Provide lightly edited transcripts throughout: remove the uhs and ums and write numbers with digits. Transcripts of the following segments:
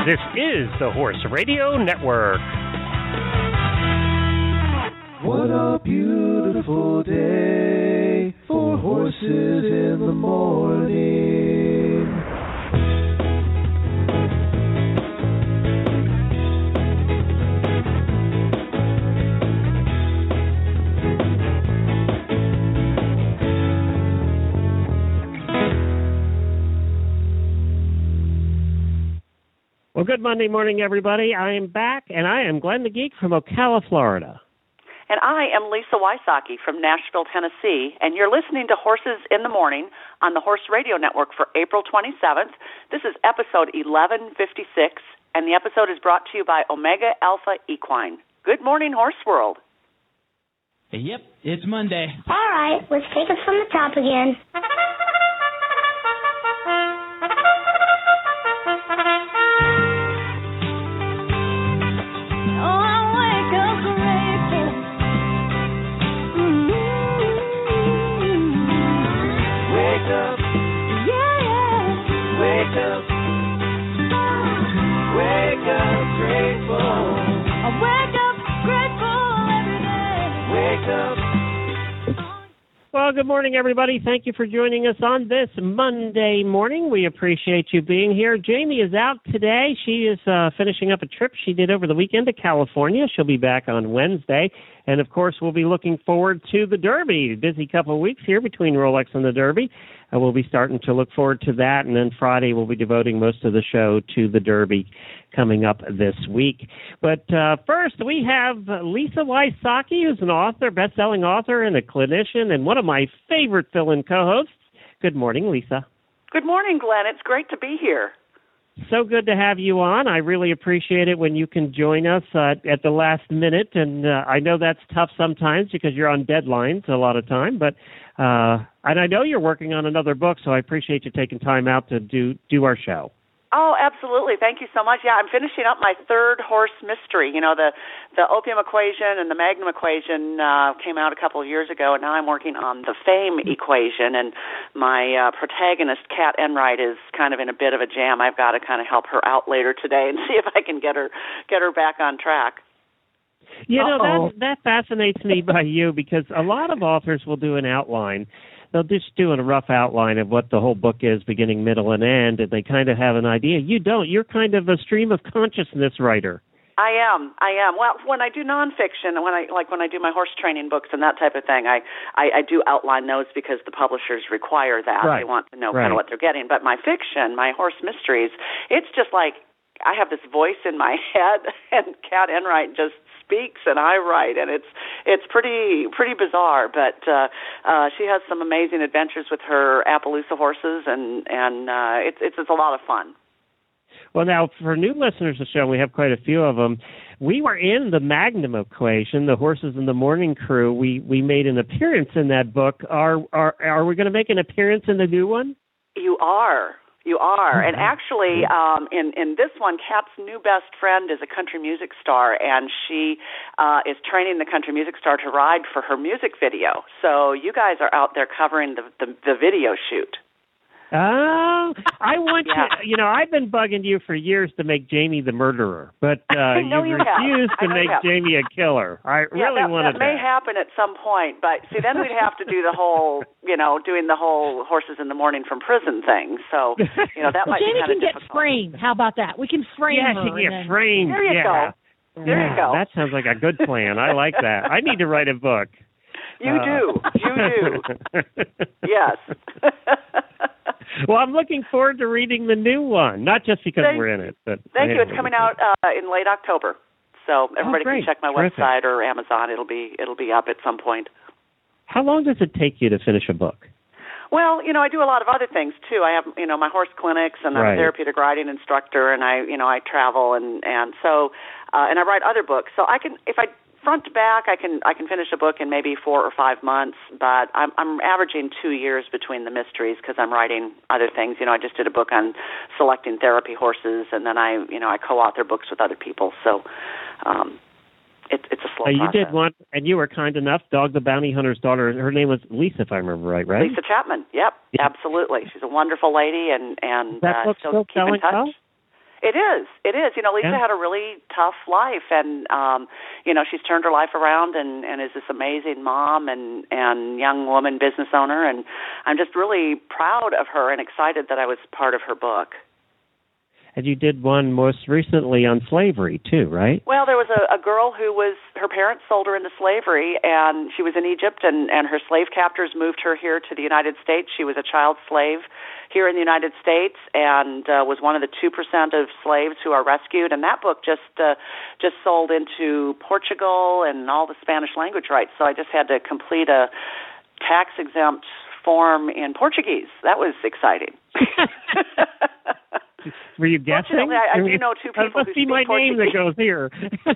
This is the Horse Radio Network. What a beautiful day for horses in the morning. Well, good Monday morning, everybody. I am back, and I am Glenn the Geek from Ocala, Florida. And I am Lisa Wysocki from Nashville, Tennessee, and you're listening to Horses in the Morning on the Horse Radio Network for April 27th. This is episode 1156, and the episode is brought to you by Omega Alpha Equine. Good morning, Horse World. Yep, it's Monday. All right, let's take it from the top again. Well, good morning, everybody. Thank you for joining us on this Monday morning. We appreciate you being here. Jamie is out today. She is finishing up a trip she did over the weekend to California. She'll be back on Wednesday. And, of course, we'll be looking forward to the Derby. Busy couple of weeks here between Rolex and the Derby. We'll be starting to look forward to that. And then Friday we'll be devoting most of the show to the Derby coming up this week. But first, we have Lisa Wysocki, who's an author, best-selling author and a clinician, and one of my favorite fill-in co-hosts. Good morning, Lisa. Good morning, Glenn. It's great to be here. So good to have you on. I really appreciate it when you can join us at the last minute, and I know that's tough sometimes because you're on deadlines a lot of time, but and I know you're working on another book, so I appreciate you taking time out to do our show. Oh, absolutely. Thank you so much. Yeah, I'm finishing up my third horse mystery. You know, the Opium Equation and the Magnum Equation came out a couple of years ago, and now I'm working on the Fame Equation, and my protagonist, Kat Enright, is kind of in a bit of a jam. I've got to kind of help her out later today and see if I can get her back on track. You know, that fascinates me by you because a lot of authors will do an outline. They'll just do a rough outline of what the whole book is, beginning, middle, and end, and they kind of have an idea. You don't. You're kind of a stream of consciousness writer. I am. Well, when I do nonfiction, and when I do my horse training books and that type of thing, I do outline those because the publishers require that. Right. They want to know kind of what they're getting. But my fiction, my horse mysteries, it's just like I have this voice in my head, and Kat Enright just speaks and I write, and it's pretty bizarre, but she has some amazing adventures with her Appaloosa horses, and it's a lot of fun. Well, now for new listeners to the show, we have quite a few of them. We were in the Magnum Equation, the Horses in the Morning Crew. We made an appearance in that book. Are we going to make an appearance in the new one? You are. And actually, in this one, Kat's new best friend is a country music star, and she is training the country music star to ride for her music video. So you guys are out there covering the video shoot. Oh, I want you know, I've been bugging you for years to make Jamie the murderer, but you refused to make Jamie a killer. I really wanted that. That may happen at some point, but see, then we'd have to do the whole, doing the whole Horses in the Morning from prison thing. So, that might be kind of difficult. Jamie can get framed. How about that? We can frame her. Yeah, she can get framed. There you go. There you go. That sounds like a good plan. I like that. I need to write a book. You do. Yes. Well, I'm looking forward to reading the new one, not just because we're in it. But thank you. It's coming out in late October, so everybody can check my website or Amazon. It'll be up at some point. How long does it take you to finish a book? Well, I do a lot of other things too. I have, my horse clinics, and I'm a therapeutic riding instructor, and I travel, and so and I write other books. So I can, if I front to back, I can finish a book in maybe 4 or 5 months, but I'm averaging 2 years between the mysteries because I'm writing other things. I just did a book on selecting therapy horses, and then I co-author books with other people. So it's a slow process. You did one, and you were kind enough. Dog the Bounty Hunter's daughter. Her name was Lisa, if I remember right? Lisa Chapman. Yep, absolutely. She's a wonderful lady, and that book still keep in touch. Well? It is. Lisa had a really tough life, and she's turned her life around and is this amazing mom and young woman business owner, and I'm just really proud of her and excited that I was part of her book. And you did one most recently on slavery, too, right? Well, there was a girl who her parents sold her into slavery, and she was in Egypt, and her slave captors moved her here to the United States. She was a child slave here in the United States and was one of the 2% of slaves who are rescued. And that book just sold into Portugal and all the Spanish language rights. So I just had to complete a tax-exempt form in Portuguese. That was exciting. Were you guessing? I do know two people who speak Portuguese. That must be my name that goes here.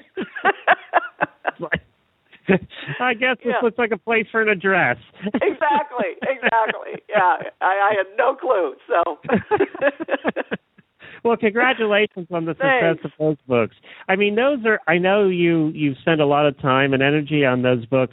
I guess this looks like a place for an address. Exactly. Yeah, I had no clue. So. Well, congratulations on the success of those books. I mean, those are. I know you've spent a lot of time and energy on those books.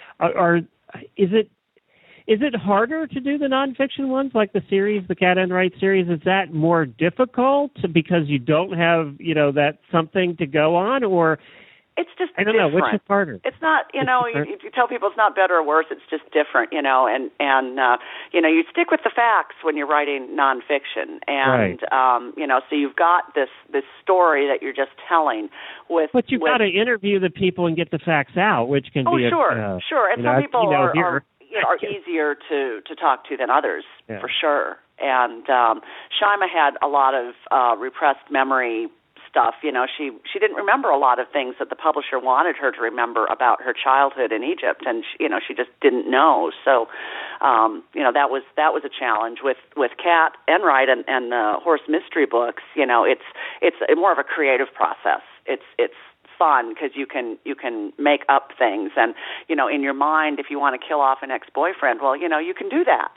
Is it harder to do the nonfiction ones, like the series, the Cat Enright series? Is that more difficult because you don't have, that something to go on, or it's just I don't different. know, which is harder? It's not, you tell people it's not better or worse. It's just different, and you stick with the facts when you're writing nonfiction, and right. So you've got this story that you're just telling with. But you've got to interview the people and get the facts out, which can be sure, and some people are easier to talk to than others, for sure. And Shyma had a lot of repressed memory stuff. She didn't remember a lot of things that the publisher wanted her to remember about her childhood in Egypt, and she just didn't know. So, that was a challenge with Cat Enright and the horse mystery books. It's more of a creative process. It's fun because you can make up things, and in your mind, if you want to kill off an ex-boyfriend, well, you can do that.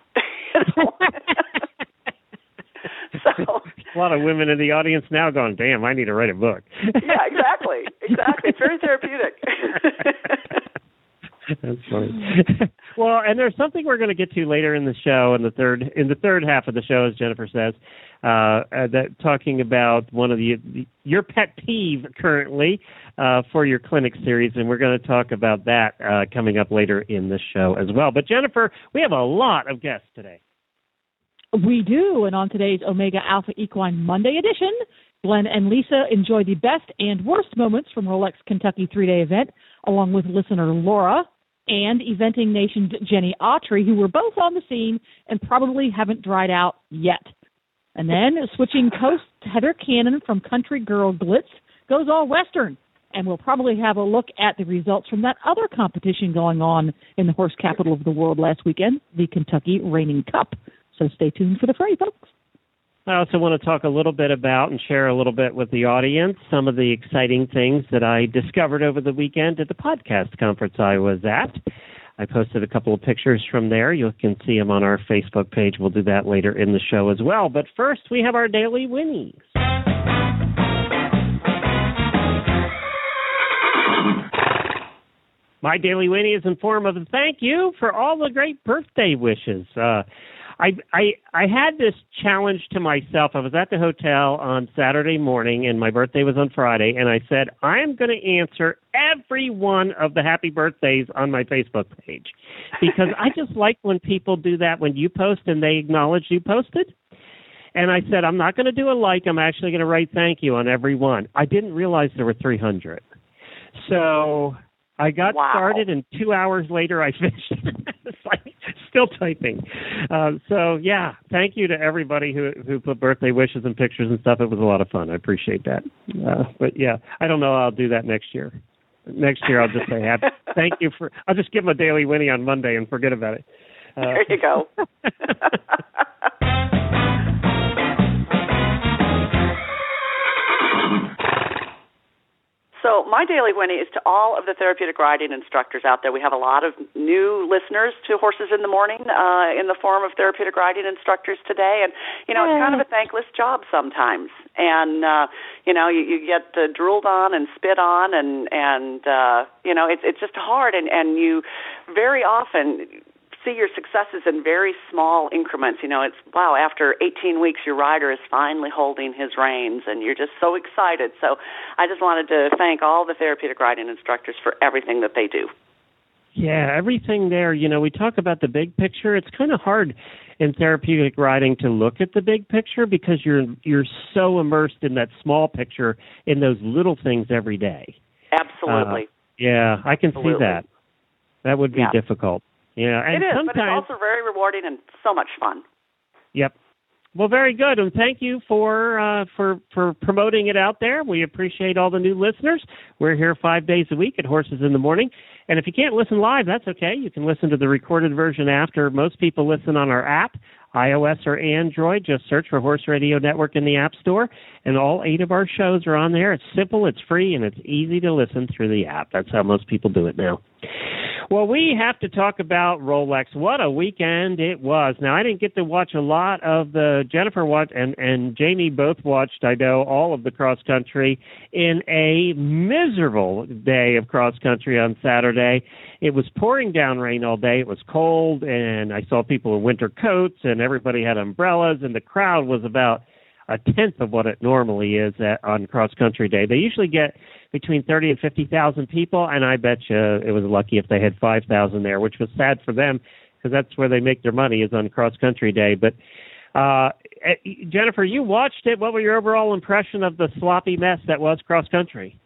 So a lot of women in the audience now going, damn, I need to write a book. Yeah, exactly. It's very therapeutic. That's funny. Well, and there's something we're going to get to later in the show, in the third half of the show, as Jennifer says, that talking about one of your pet peeve currently for your clinic series, and we're going to talk about that coming up later in the show as well. But Jennifer, we have a lot of guests today. We do, and on today's Omega Alpha Equine Monday edition, Glenn and Lisa enjoy the best and worst moments from Rolex Kentucky 3-day event, along with listener Laura and Eventing Nation's Jenny Autry, who were both on the scene and probably haven't dried out yet. And then, switching coast, Heather Cannon from Country Girl Glitz goes all Western, and we'll probably have a look at the results from that other competition going on in the horse capital of the world last weekend, the Kentucky Reining Cup. So stay tuned for the fray, folks. I also want to talk a little bit about and share a little bit with the audience some of the exciting things that I discovered over the weekend at the podcast conference I was at. I posted a couple of pictures from there. You can see them on our Facebook page. We'll do that later in the show as well. But first, we have our Daily Winnies. My Daily Winnie is in form of a thank you for all the great birthday wishes. I had this challenge to myself. I was at the hotel on Saturday morning, and my birthday was on Friday, and I said, I am going to answer every one of the happy birthdays on my Facebook page, because I just like when people do that when you post and they acknowledge you posted. And I said, I'm not going to do a like. I'm actually going to write thank you on every one. I didn't realize there were 300. So I got started, and 2 hours later I finished. It's like still typing. Thank you to everybody who put birthday wishes and pictures and stuff. It was a lot of fun. I appreciate that. I don't know. I'll do that next year. Next year I'll just say thank you for. I'll just give them a Daily Winnie on Monday and forget about it. There you go. So my Daily Winnie is to all of the therapeutic riding instructors out there. We have a lot of new listeners to Horses in the Morning in the form of therapeutic riding instructors today. And, it's kind of a thankless job sometimes. And, you get drooled on and spit on and it's just hard. And you very often see your successes in very small increments. It's, wow, after 18 weeks, your rider is finally holding his reins, and you're just so excited. So I just wanted to thank all the therapeutic riding instructors for everything that they do. Yeah, everything there. We talk about the big picture. It's kind of hard in therapeutic riding to look at the big picture because you're so immersed in that small picture, in those little things every day. Absolutely. Yeah, I can see that. That would be difficult. Yeah, and it is, sometimes, but it's also very rewarding and so much fun. Yep. Well, very good, and thank you for promoting it out there. We appreciate all the new listeners. We're here 5 days a week at Horses in the Morning, and if you can't listen live, that's okay. You can listen to the recorded version after. Most people listen on our app, iOS or Android. Just search for Horse Radio Network in the App Store, and all 8 of our shows are on there. It's simple, it's free, and it's easy to listen through the app. That's how most people do it now. Well, we have to talk about Rolex. What a weekend it was. Now, I didn't get to watch a lot of Jennifer watched and Jamie both watched, I know, all of the cross-country in a miserable day of cross-country on Saturday. It was pouring down rain all day. It was cold, and I saw people in winter coats, and everybody had umbrellas, and the crowd was about a tenth of what it normally is on cross-country day. They usually get between 30 and 50,000 people, and I bet you it was lucky if they had 5,000 there, which was sad for them because that's where they make their money is on cross-country day. But, Jennifer, you watched it. What were your overall impression of the sloppy mess that was cross-country?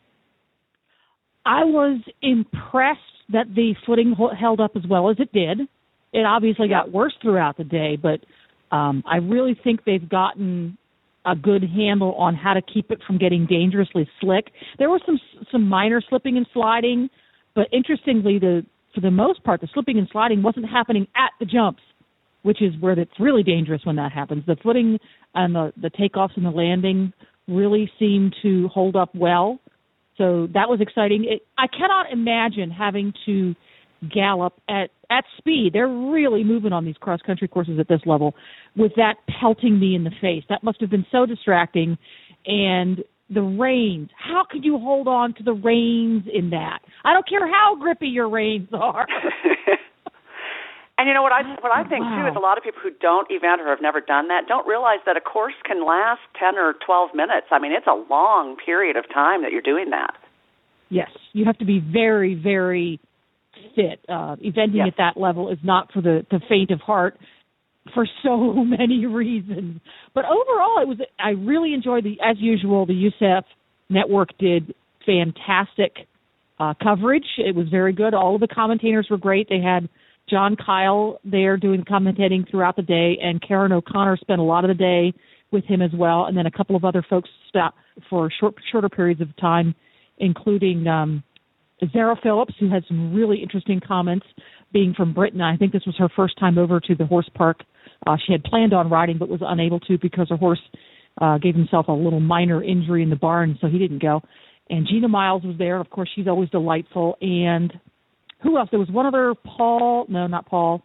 I was impressed that the footing held up as well as it did. It obviously got worse throughout the day, but I really think they've gotten a good handle on how to keep it from getting dangerously slick. There was some minor slipping and sliding, but interestingly, for the most part, the slipping and sliding wasn't happening at the jumps, which is where it's really dangerous when that happens. The footing and the takeoffs and the landing really seemed to hold up well, so that was exciting. I cannot imagine having to gallop at speed. They're really moving on these cross-country courses at this level with that pelting me in the face. That must have been so distracting. And the reins, how could you hold on to the reins in that? I don't care how grippy your reins are. And what I think, too, is a lot of people who don't event or have never done that don't realize that a course can last 10 or 12 minutes. I mean, it's a long period of time that you're doing that. Yes, you have to be very, very fit. Eventing at that level is not for the faint of heart for so many reasons. But overall, I really enjoyed as usual, the USAF network did fantastic coverage. It was very good. All of the commentators were great. They had John Kyle there doing commentating throughout the day, and Karen O'Connor spent a lot of the day with him as well, and then a couple of other folks stopped for shorter periods of time, including Zara Phillips, who had some really interesting comments, being from Britain. I think this was her first time over to the horse park. She had planned on riding but was unable to because her horse gave himself a little minor injury in the barn, so he didn't go. And Gina Miles was there. Of course, she's always delightful. And who else? There was one other not Paul.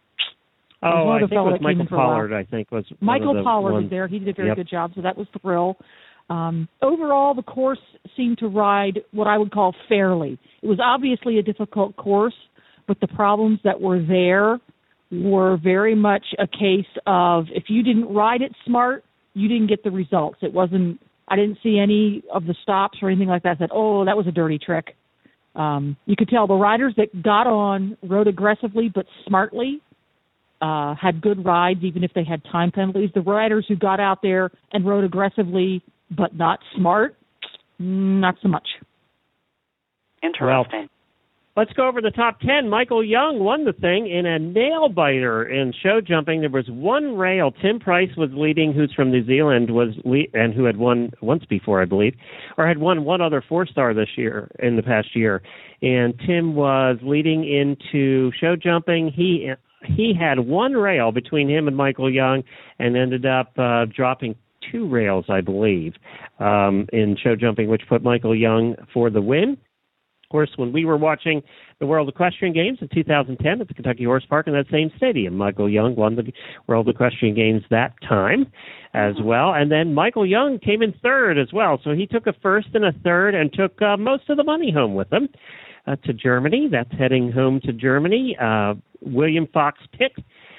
Oh, I think it was Michael Pollard, Michael Pollard was there. He did a very good job, so that was the thrill. Overall, the course seemed to ride what I would call fairly. It was obviously a difficult course, but the problems that were there were very much a case of if you didn't ride it smart, you didn't get the results. I didn't see any of the stops or anything like that that, that was a dirty trick. You could tell the riders that got on, rode aggressively but smartly, had good rides even if they had time penalties. The riders who got out there and rode aggressively but not smart, not so much. Interesting. Well, let's go over the top 10. Michael Young won the thing in a nail-biter in show jumping. There was one rail. Tim Price was leading, who's from New Zealand, and who had won once before, I believe, or had won one other four-star in the past year. And Tim was leading into show jumping. He had one rail between him and Michael Young and ended up dropping two rails, I believe, in show jumping, which put Michael Young for the win. Of course, when we were watching the World Equestrian Games in 2010 at the Kentucky Horse Park in that same stadium, Michael Young won the World Equestrian Games that time as well. And then Michael Young came in third as well. So he took a first and a third and took most of the money home with him. to Germany. That's heading home to Germany. William Fox Pitt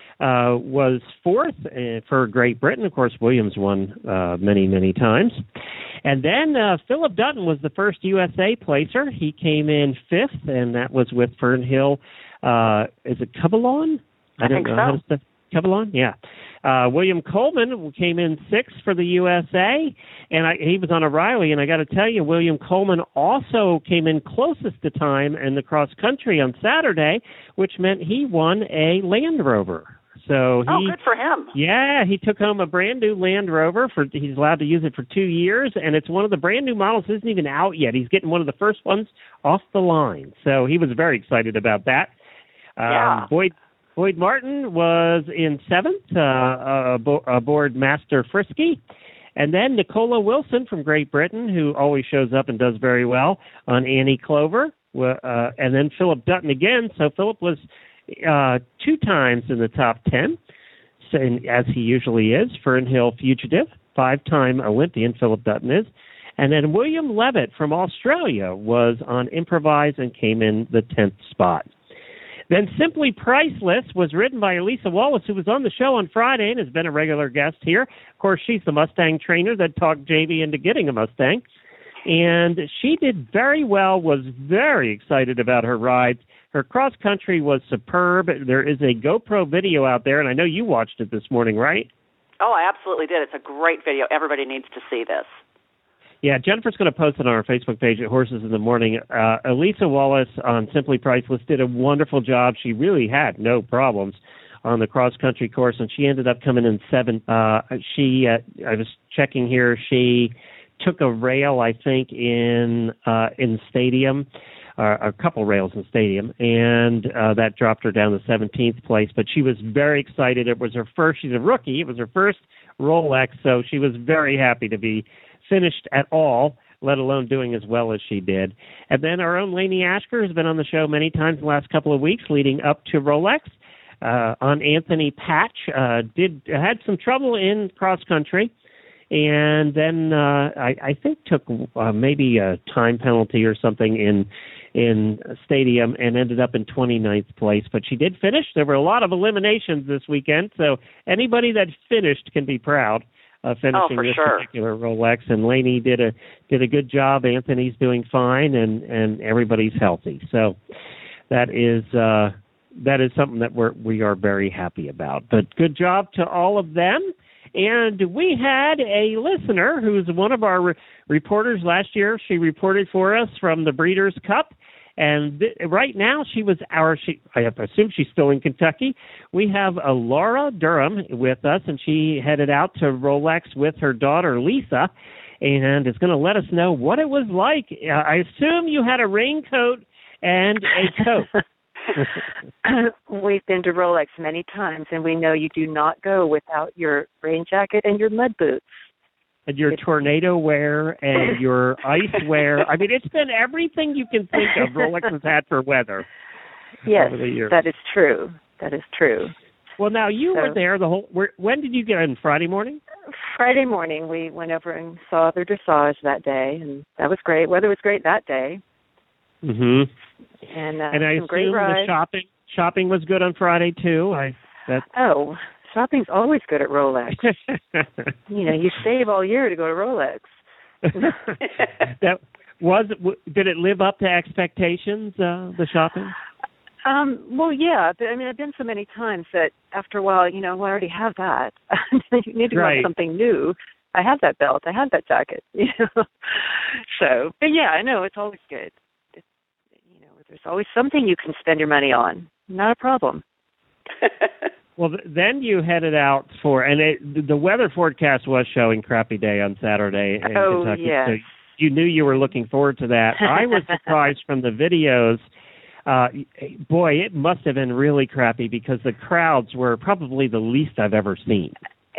was fourth for Great Britain. Of course, Williams won many, many times. And then Philip Dutton was the first USA placer. He came in fifth, and that was with Fernhill. Is it Covalon? I think so. Covalon, yeah. William Coleman came in sixth for the USA, and he was on a Riley. And I got to tell you, William Coleman also came in closest to time in the cross country on Saturday, which meant he won a Land Rover. So good for him. Yeah, he took home a brand new Land Rover. He's allowed to use it for 2 years, and it's one of the brand new models. Isn't even out yet. He's getting one of the first ones off the line. So he was very excited about that. Yeah. Boyd Martin was in seventh aboard Master Frisky. And then Nicola Wilson from Great Britain, who always shows up and does very well on Annie Clover. And then Philip Dutton again. So Philip was 2 times in the top 10, as he usually is. Fernhill Fugitive, 5-time Olympian Philip Dutton is. And then William Levitt from Australia was on Improvise and came in the 10th spot. Then Simply Priceless was written by Elisa Wallace, who was on the show on Friday and has been a regular guest here. Of course, she's the Mustang trainer that talked Jamie into getting a Mustang. And she did very well, was very excited about her rides. Her cross-country was superb. There is a GoPro video out there, and I know you watched it this morning, right? Oh, I absolutely did. It's a great video. Everybody needs to see this. Yeah, Jennifer's going to post it on our Facebook page at Horses in the Morning. Elisa Wallace on Simply Priceless did a wonderful job. She really had no problems on the cross-country course, and she ended up coming in seventh. I was checking here, she took a rail, I think, in Stadium, a couple rails in Stadium, and that dropped her down to 17th place. But she was very excited. It was her first, she's a rookie, it was her first Rolex, so she was very happy to be finished at all, let alone doing as well as she did. And then our own Lainey Ashker has been on the show many times in the last couple of weeks leading up to Rolex. On Anthony Patch, had some trouble in cross-country, and then I think took maybe a time penalty or something in Stadium and ended up in 29th place. But she did finish. There were a lot of eliminations this weekend, so anybody that finished can be proud of finishing this particular Rolex. And Lainey did a good job. Anthony's doing fine, and everybody's healthy. So that is something that we are very happy about. But good job to all of them. And we had a listener who's one of our reporters last year. She reported for us from the Breeders' Cup. And right now, I assume she's still in Kentucky. We have Laura Durham with us, and she headed out to Rolex with her daughter, Lisa, and is going to let us know what it was like. I assume you had a raincoat and a coat. We've been to Rolex many times, and we know you do not go without your rain jacket and your mud boots. And your tornado wear and your ice wear. I mean, it's been everything you can think of Rolex has had for weather. Yes, over the years. that is true. That is true. Well, now you were there when did you get in? Friday morning? Friday morning. We went over and saw their dressage that day, and that was great. Weather was great that day. Mm-hmm. And I some great assume rides. the shopping was good on Friday too. Shopping's always good at Rolex. You save all year to go to Rolex. Did it live up to expectations, the shopping? Well, yeah. I mean, I've been so many times that after a while, I already have that. You need to go on something new. I have that belt. I have that jacket. So, but yeah, I know it's always good. There's always something you can spend your money on. Not a problem. Well, then you headed out the weather forecast was showing crappy day on Saturday in Kentucky. Yes. So you knew you were looking forward to that. I was surprised from the videos. Boy, it must have been really crappy because the crowds were probably the least I've ever seen.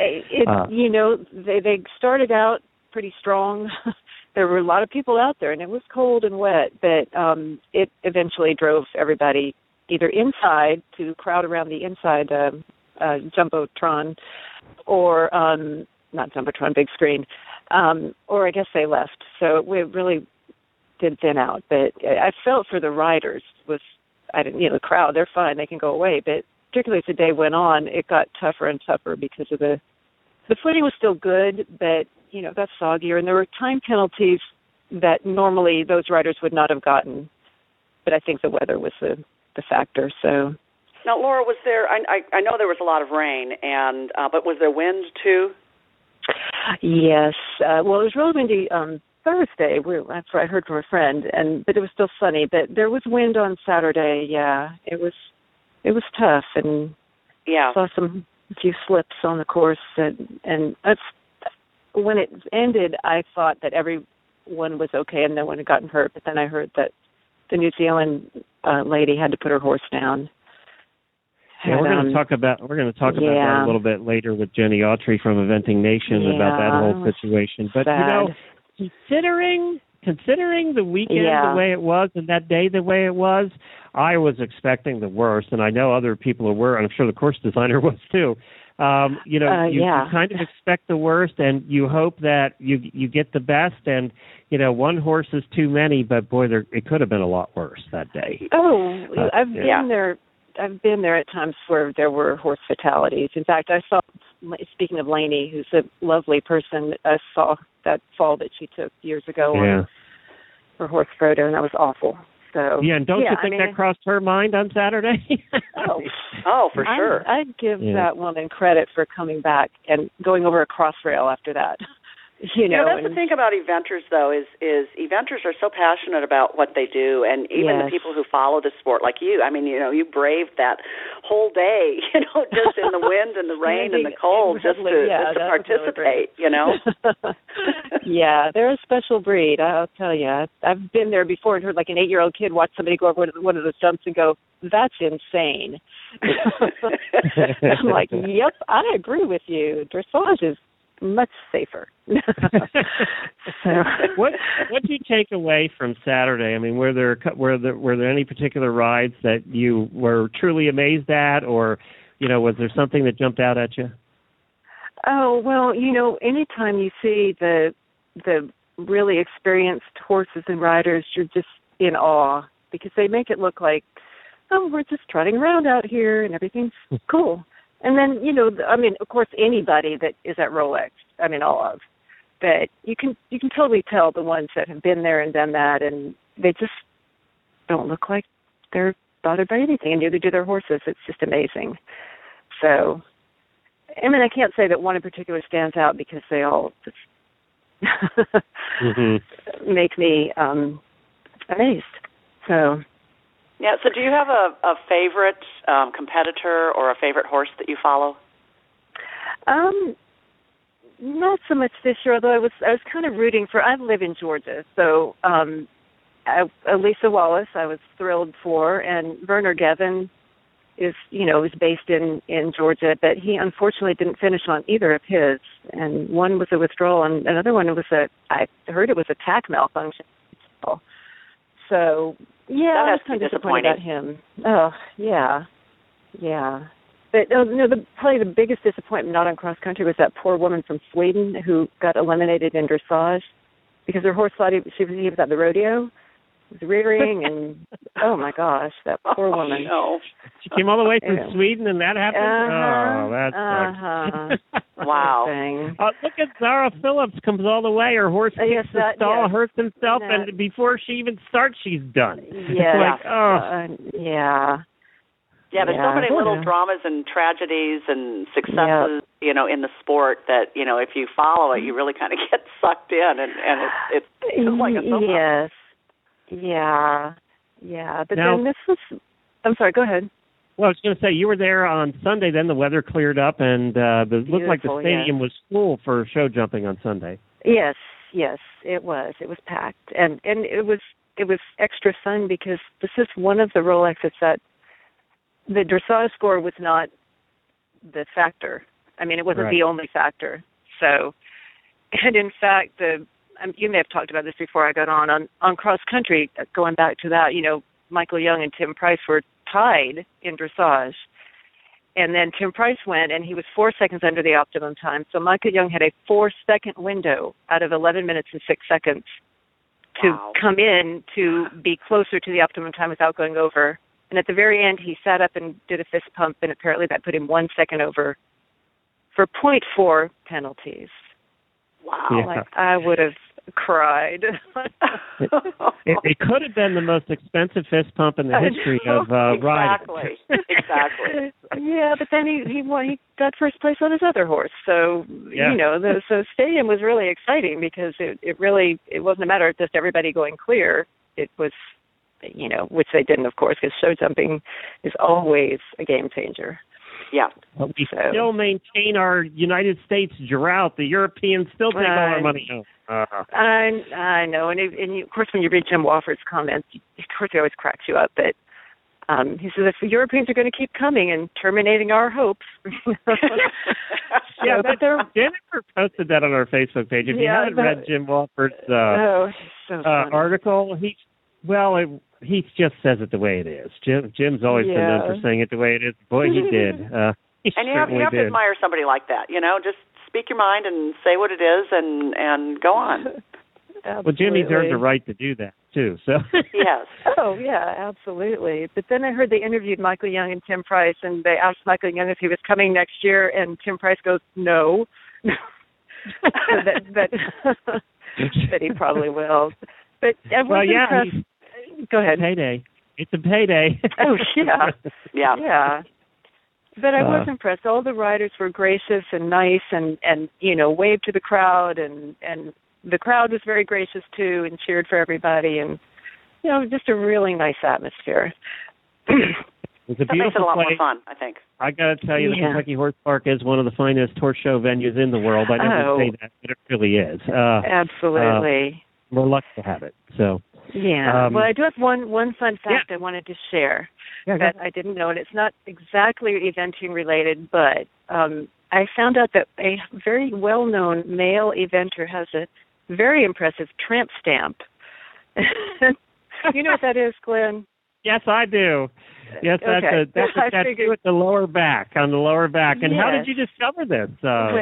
They started out pretty strong. There were a lot of people out there, and it was cold and wet, but it eventually drove everybody either inside to crowd around the inside Jumbotron, or not Jumbotron, big screen, or I guess they left. So we really did thin out. But I felt for the riders the crowd, they're fine, they can go away. But particularly as the day went on, it got tougher and tougher because of the footing was still good, but, it got soggier. And there were time penalties that normally those riders would not have gotten. But I think the weather was the factor, so... Now, Laura, was there? I know there was a lot of rain, but was there wind too? Yes. Well, it was really windy Thursday. That's what I heard from a friend, but it was still sunny. But there was wind on Saturday. Yeah, it was tough, and saw a few slips on the course, and that's when it ended. I thought that everyone was okay and no one had gotten hurt, but then I heard that the New Zealand lady had to put her horse down. Yeah, we're going to talk about that a little bit later with Jenny Autry from Eventing Nation about that whole situation. But considering the weekend the way it was and that day the way it was, I was expecting the worst, and I know other people were. And I'm sure the course designer was too. You kind of expect the worst, and you hope that you get the best. And one horse is too many, but boy, it could have been a lot worse that day. Oh, I've been there. I've been there at times where there were horse fatalities. In fact, I saw, speaking of Lainey, who's a lovely person, I saw that fall that she took years ago on her horse Frodo, and that was awful. So and don't you think that crossed her mind on Saturday? For sure. I'd give that woman credit for coming back and going over a crossrail after that. That's the thing about eventers, though, is eventers are so passionate about what they do, and even the people who follow the sport, like you. I mean, you braved that whole day, just in the wind and the rain and the cold, just to participate. Yeah, they're a special breed. I'll tell you. I've been there before and heard like an 8-year-old kid watch somebody go over one of those jumps and go, "That's insane." I'm like, "Yep, I agree with you. Dressage is much safer." What did you take away from Saturday? I mean, were there any particular rides that you were truly amazed at, or was there something that jumped out at you? Oh, well, anytime you see the really experienced horses and riders, you're just in awe because they make it look like, we're just trotting around out here and everything's cool. And then, of course, anybody that is at Rolex, all of, but you can totally tell the ones that have been there and done that, and they just don't look like they're bothered by anything, and neither do their horses. It's just amazing. So, I can't say that one in particular stands out because they all just make me amazed. So. Yeah, so do you have a favorite competitor or a favorite horse that you follow? Not so much this year, although I was kind of rooting for, I live in Georgia, so Elisa Wallace I was thrilled for, and Werner Gevin is based in Georgia, but he unfortunately didn't finish on either of his, and one was a withdrawal, and another one I heard it was a tack malfunction. So, I was kind of disappointed about him. Oh, yeah. But probably the biggest disappointment not on cross country was that poor woman from Sweden who got eliminated in dressage because her horse thought he was at the rodeo. It was rearing, and oh my gosh, that poor woman. No. She came all the way from Sweden, and that happened. That sucks. Wow. Look at Zara Phillips comes all the way. Her horse kicks the stall, hurts himself, and before she even starts, she's done. Yeah. Yeah, there's so many little dramas and tragedies and successes, in the sport that, if you follow it, you really kind of get sucked in, and it's just like a soap opera. Yes. Yeah. But now, then this was, I'm sorry, go ahead. Well, I was going to say, you were there on Sunday, then the weather cleared up, and it looked like the stadium was full for show jumping on Sunday. Yes, it was. It was packed. And it was extra fun because this is one of the Rolexes that the dressage score was not the factor. It wasn't the only factor. So, and in fact, you may have talked about this before I got on cross country, going back to that, Michael Young and Tim Price were tied in dressage. And then Tim Price went, and he was 4 seconds under the optimum time. So Michael Young had a 4-second window out of 11 minutes and 6 seconds come in to be closer to the optimum time without going over. And at the very end, he sat up and did a fist pump, and apparently that put him 1 second over for 0.4 penalties. Wow. Yeah. Like, I would have cried. It could have been the most expensive fist pump in the history of riding. Exactly. Yeah, but then he won. He got first place on his other horse. So so Stadium was really exciting because it wasn't a matter of just everybody going clear. It was, which they didn't, of course, because show jumping is always a game changer. Yeah. But we still maintain our United States drought. The Europeans still take all our money home. I know. And of course, when you read Jim Wofford's comments, of course, it always cracks you up. But he says, if the Europeans are going to keep coming and terminating our hopes. Yeah, but Jennifer posted that on our Facebook page. If you haven't read Jim Wofford's article, he just says it the way it is. Jim's always been known for saying it the way it is. Boy, he did. And you have to admire somebody like that. Just speak your mind and say what it is and go on. Well, Jimmy's earned the right to do that, too. So Yes. Oh, yeah, absolutely. But then I heard they interviewed Michael Young and Tim Price, and they asked Michael Young if he was coming next year, and Tim Price goes, no. But he probably will. But go ahead. Payday. It's a payday. Oh, yeah. Yeah. But I was impressed. All the riders were gracious and nice and waved to the crowd, and the crowd was very gracious, too, and cheered for everybody. And, just a really nice atmosphere. It's a beautiful makes it a lot place. more fun, I think. I got to tell you, the Kentucky Horse Park is one of the finest horse show venues in the world. I never say that, but it really is. Absolutely. We're lucky to have it. So. Yeah. Well, I do have one fun fact I wanted to share that I didn't know, and it's not exactly eventing related, but I found out that a very well-known male eventer has a very impressive tramp stamp. You know what that is, Glenn? Yes, I do. Yes, that's a tattoo at the lower back, on the lower back. And how did you discover this?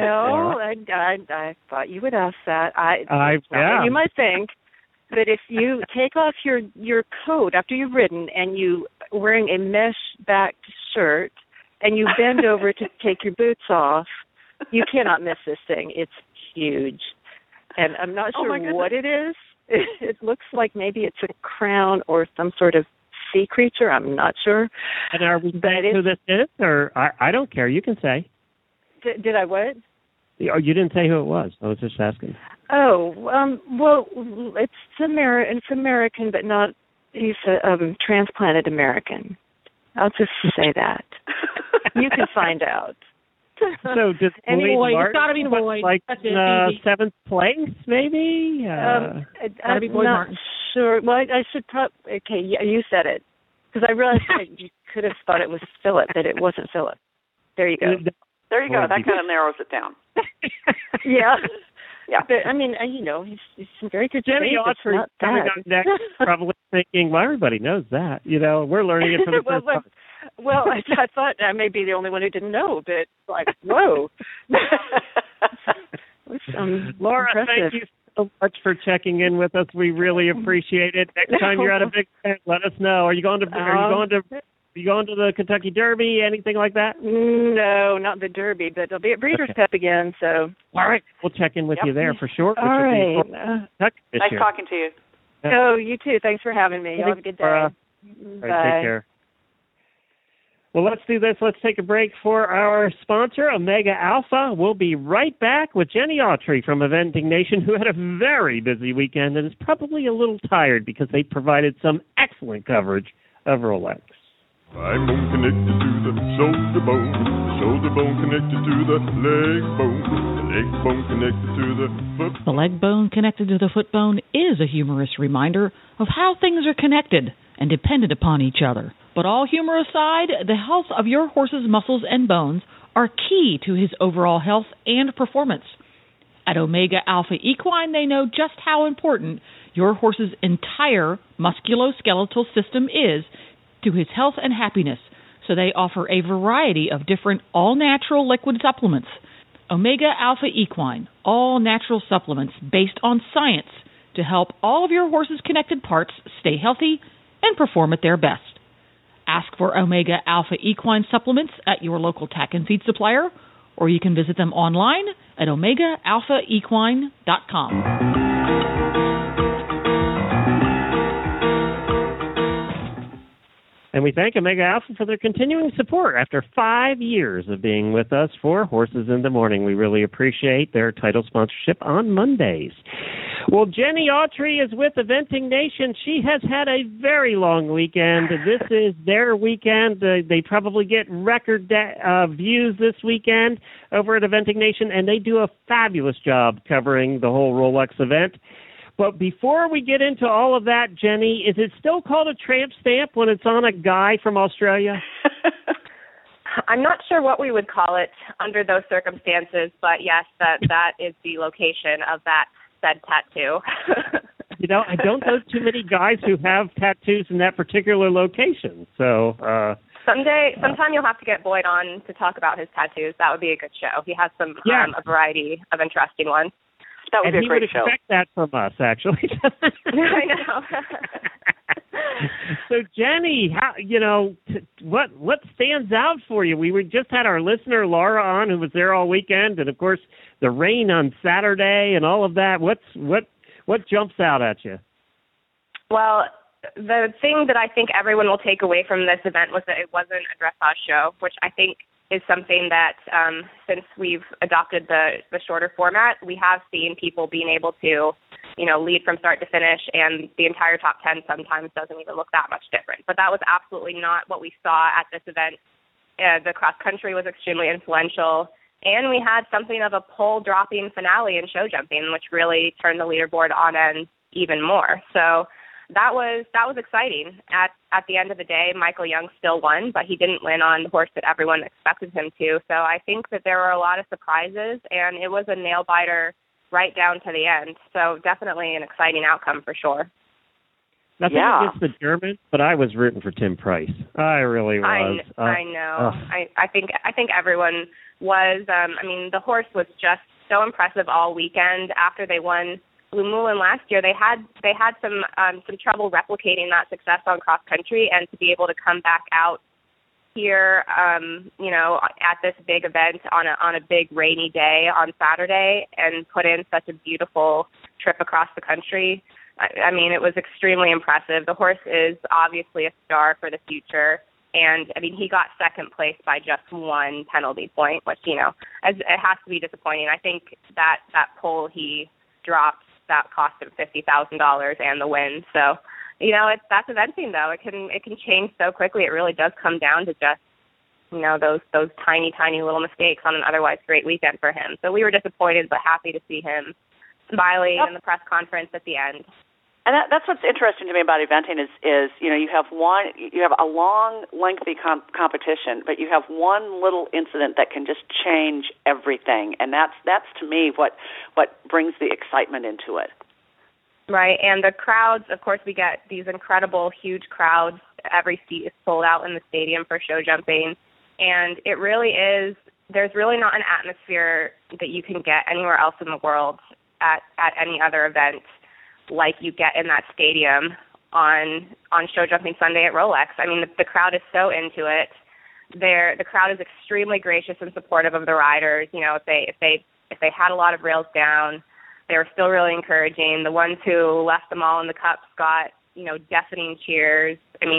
I thought you would ask that. You might think. But if you take off your coat after you've ridden and you wearing a mesh backed shirt and you bend over to take your boots off, you cannot miss this thing. It's huge. And I'm not sure what it is. It looks like maybe it's a crown or some sort of sea creature. I'm not sure. And are we saying who this is? Or I don't care. You can say. Did I what? You didn't say who it was. I was just asking. Oh, well, it's American, but not. He's a transplanted American. I'll just say that. You can find out. So does Boyd, Martin, it's got to be Boyd. Like that's it, seventh place, maybe? Got to be Boyd Martin. Sure. Well, I should probably. Okay, you said it because I realized you could have thought it was Philip, but it wasn't Philip. There you go. There you go. That kind of narrows it down. Yeah. Yeah. But, I mean, he's in very good shape. Jenny Autry coming up next, probably thinking, well, everybody knows that. We're learning it for the first time. Well, I thought I may be the only one who didn't know, but like, whoa. Laura, impressive. Thank you so much for checking in with us. We really appreciate it. Next time you're at a big event, let us know. Are you going to the Kentucky Derby, anything like that? No, not the Derby, but I'll be at Breeders' Cup again. So, all right, we'll check in with you there for sure. All right. Nice talking to you. Oh, you too. Thanks for having me. Have a good day. All right, take care. Well, let's do this. Let's take a break for our sponsor, Omega Alpha. We'll be right back with Jenny Autry from Eventing Nation, who had a very busy weekend and is probably a little tired because they provided some excellent coverage of Rolex. Spine bone connected to the shoulder bone connected to the leg bone connected to the foot. The leg bone connected to the foot bone is a humorous reminder of how things are connected and dependent upon each other. But all humor aside, the health of your horse's muscles and bones are key to his overall health and performance. At Omega Alpha Equine, they know just how important your horse's entire musculoskeletal system is to his health and happiness, so they offer a variety of different all-natural liquid supplements. Omega Alpha Equine, all natural supplements based on science to help all of your horse's connected parts stay healthy and perform at their best. Ask for Omega Alpha Equine supplements at your local tack and feed supplier, or you can visit them online at OmegaAlphaEquine.com. And we thank Omega Alpha for their continuing support after 5 years of being with us for Horses in the Morning. We really appreciate their title sponsorship on Mondays. Well, Jenny Autry is with Eventing Nation. She has had a very long weekend. This is their weekend. They probably get record views this weekend over at Eventing Nation, and they do a fabulous job covering the whole Rolex event. But before we get into all of that, Jenny, is it still called a tramp stamp when it's on a guy from Australia? I'm not sure what we would call it under those circumstances, but yes, that is the location of that said tattoo. You know, I don't know too many guys who have tattoos in that particular location. So sometime you'll have to get Boyd on to talk about his tattoos. That would be a good show. He has a variety of interesting ones. That would be a great show. And he would expect that from us, actually. I know. So, Jenny, what stands out for you? We just had our listener Laura on, who was there all weekend, and of course the rain on Saturday and all of that. What jumps out at you? Well, the thing that I think everyone will take away from this event was that it wasn't a dressage show, which I think is something that since we've adopted the shorter format, we have seen people being able to, lead from start to finish, and the entire top 10 sometimes doesn't even look that much different. But that was absolutely not what we saw at this event. The cross country was extremely influential, and we had something of a pole-dropping finale in show jumping, which really turned the leaderboard on end even more. So that was exciting. At the end of the day, Michael Young still won, but he didn't win on the horse that everyone expected him to. So I think that there were a lot of surprises, and it was a nail-biter right down to the end. So definitely an exciting outcome for sure. Nothing against the German, but I was rooting for Tim Price. I really was. I know. I think everyone was. The horse was just so impressive all weekend. After they won Blue Moulin last year, they had some trouble replicating that success on cross country, and to be able to come back out here, at this big event on a big rainy day on Saturday and put in such a beautiful trip across the country. I mean, it was extremely impressive. The horse is obviously a star for the future. And, he got second place by just one penalty point, which, it has to be disappointing. I think that pole he dropped, that cost him $50,000 and the win. So, that's eventing, though. It can change so quickly. It really does come down to just, those tiny, tiny little mistakes on an otherwise great weekend for him. So we were disappointed, but happy to see him smiling in the press conference at the end. And that's what's interesting to me about eventing is you have a long, lengthy competition, but you have one little incident that can just change everything, and that's to me what brings the excitement into it. Right, and the crowds, of course, we get these incredible, huge crowds. Every seat is sold out in the stadium for show jumping, and it really is. There's really not an atmosphere that you can get anywhere else in the world at any other event like you get in that stadium on Show Jumping Sunday at Rolex. The crowd is so into it. The crowd is extremely gracious and supportive of the riders. If they had a lot of rails down, they were still really encouraging. The ones who left them all in the cups got deafening cheers.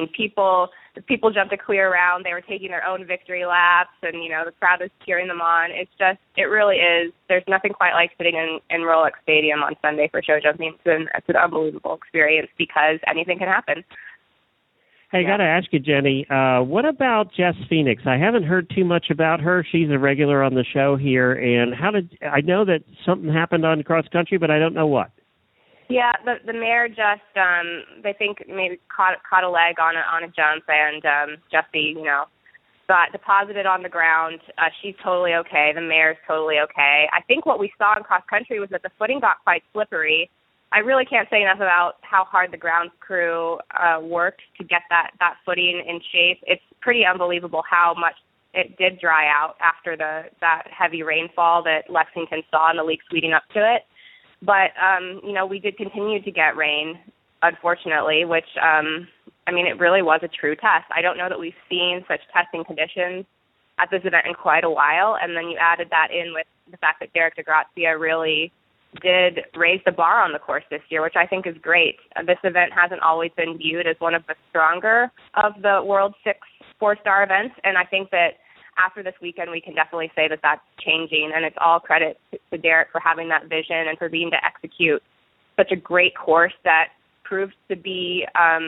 People jumped a clear round. They were taking their own victory laps, and the crowd was cheering them on. It really is. There's nothing quite like sitting in Rolex Stadium on Sunday for show jumping. It's an unbelievable experience because anything can happen. Hey, I got to ask you, Jenny, what about Jess Phoenix? I haven't heard too much about her. She's a regular on the show here, and I know that something happened on cross country, but I don't know what. Yeah, the mare just they think maybe caught a leg on a jump, and Jessie, got deposited on the ground. She's totally okay. The mare's totally okay. I think what we saw in cross country was that the footing got quite slippery. I really can't say enough about how hard the ground crew worked to get that footing in shape. It's pretty unbelievable how much it did dry out after that heavy rainfall that Lexington saw in the weeks leading up to it. But, we did continue to get rain, unfortunately, which, it really was a true test. I don't know that we've seen such testing conditions at this event in quite a while. And then you added that in with the fact that Derek DeGrazia really did raise the bar on the course this year, which I think is great. This event hasn't always been viewed as one of the stronger of the World 6 4-star events, and I think that after this weekend we can definitely say that that's changing, and it's all credit to Derek for having that vision and for being to execute such a great course that proved to be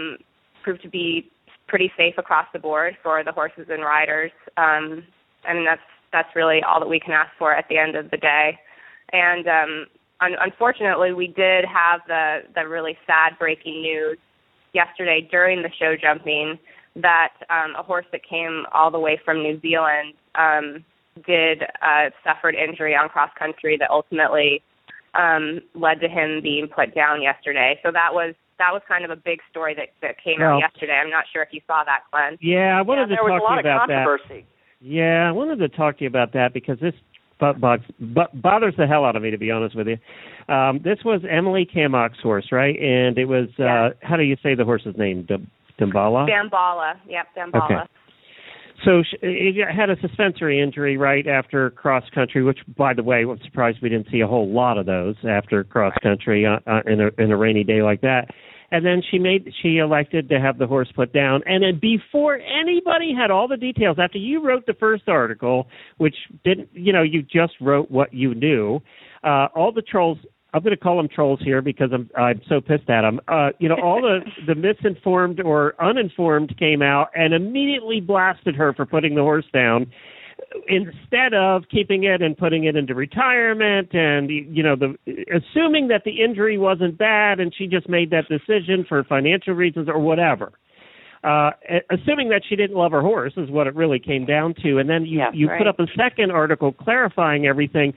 pretty safe across the board for the horses and riders. And that's really all that we can ask for at the end of the day. And unfortunately, we did have the really sad breaking news yesterday during the show jumping that a horse that came all the way from New Zealand did suffered injury on cross country that ultimately led to him being put down yesterday. So that was kind of a big story that came out yesterday. I'm not sure if you saw that, Glenn. Yeah, I wanted to talk to you about that. Yeah, I wanted to talk to you about that because this bothers the hell out of me, to be honest with you. This was Emily Kammock's horse, right? And it was, how do you say the horse's name? Dambala? Dambala, yep, Dambala. Okay. So it had a suspensory injury right after cross country, which, by the way, I'm surprised we didn't see a whole lot of those after cross country in a rainy day like that. And then she elected to have the horse put down. And then before anybody had all the details, after you wrote the first article, which didn't, you just wrote what you knew, all the trolls, I'm going to call them trolls here because I'm so pissed at them. All the misinformed or uninformed came out and immediately blasted her for putting the horse down instead of keeping it and putting it into retirement and, assuming that the injury wasn't bad and she just made that decision for financial reasons or whatever. Assuming that she didn't love her horse is what it really came down to. And then you put up a second article clarifying everything.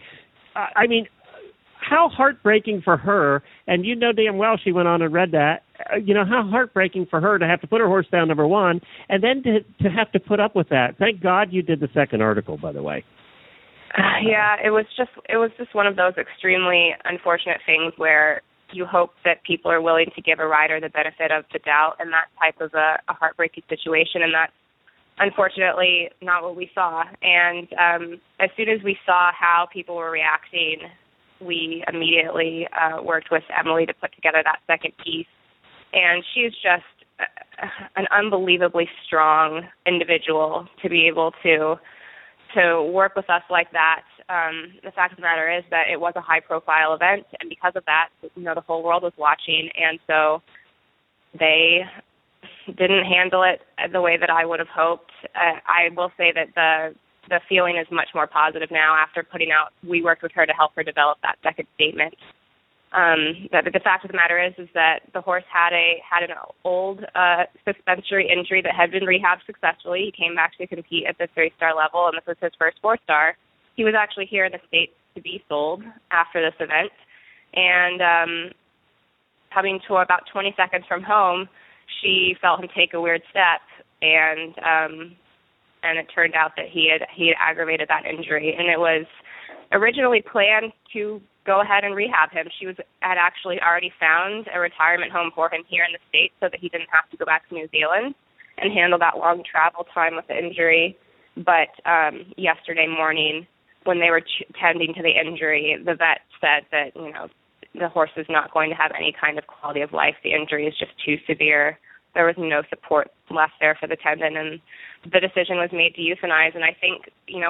How heartbreaking for her, and you know damn well she went on and read that, how heartbreaking for her to have to put her horse down, number one, and then to have to put up with that. Thank God you did the second article, by the way. Yeah, it was just one of those extremely unfortunate things where you hope that people are willing to give a rider the benefit of the doubt in that type of a heartbreaking situation, and that's unfortunately not what we saw. And as soon as we saw how people were reacting, we immediately worked with Emily to put together that second piece. And she's just an unbelievably strong individual to be able to work with us like that. The fact of the matter is that it was a high-profile event, and because of that, the whole world was watching, and so they didn't handle it the way that I would have hoped. I will say that the feeling is much more positive now after we worked with her to help her develop that second statement. The fact of the matter is that the horse had an old suspensory injury that had been rehabbed successfully. He came back to compete at the 3-star level, and this was his first 4-star. He was actually here in the States to be sold after this event. And coming to about 20 seconds from home, she felt him take a weird step, and it turned out that he had aggravated that injury. And it was originally planned to go ahead and rehab him. She had actually already found a retirement home for him here in the States so that he didn't have to go back to New Zealand and handle that long travel time with the injury. But yesterday morning, when they were tending to the injury, the vet said that, the horse is not going to have any kind of quality of life. The injury is just too severe. There was no support left there for the tendon, and the decision was made to euthanize. And I think,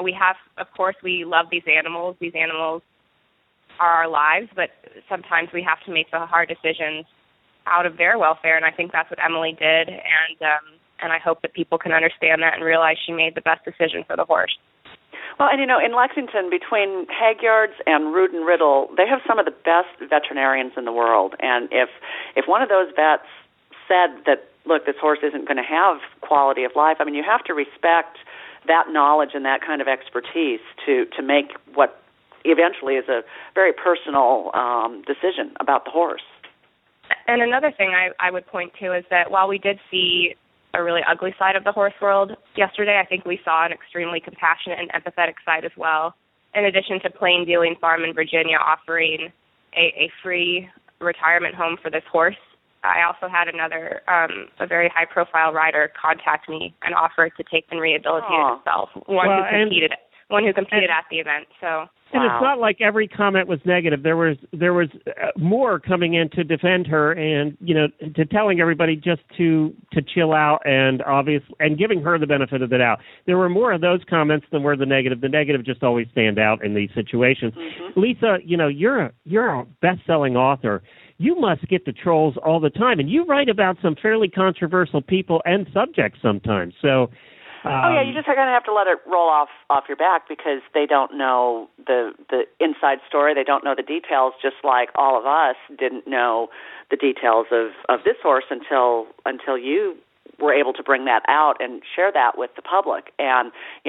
we love these animals. These animals are our lives, but sometimes we have to make the hard decisions out of their welfare, and I think that's what Emily did, and I hope that people can understand that and realize she made the best decision for the horse. Well, and in Lexington, between Hagyards and Rood and Riddle, they have some of the best veterinarians in the world, and if one of those vets said that, look, this horse isn't going to have quality of life, you have to respect that knowledge and that kind of expertise to make what eventually is a very personal decision about the horse. And another thing I would point to is that while we did see a really ugly side of the horse world yesterday, I think we saw an extremely compassionate and empathetic side as well. In addition to Plain Dealing Farm in Virginia offering a free retirement home for this horse. I also had another, a very high-profile rider contact me and offer to take and rehabilitate himself. One who competed at the event. So. And it's not like every comment was negative. There was more coming in to defend her, and to telling everybody just to chill out, and giving her the benefit of the doubt. There were more of those comments than were the negative. The negative just always stand out in these situations. Mm-hmm. Lisa, you're a best-selling author. You must get the trolls all the time, and you write about some fairly controversial people and subjects sometimes. So. You just are going to have to let it roll off your back because they don't know the inside story. They don't know the details, just like all of us didn't know the details of this horse until you were able to bring that out and share that with the public. And,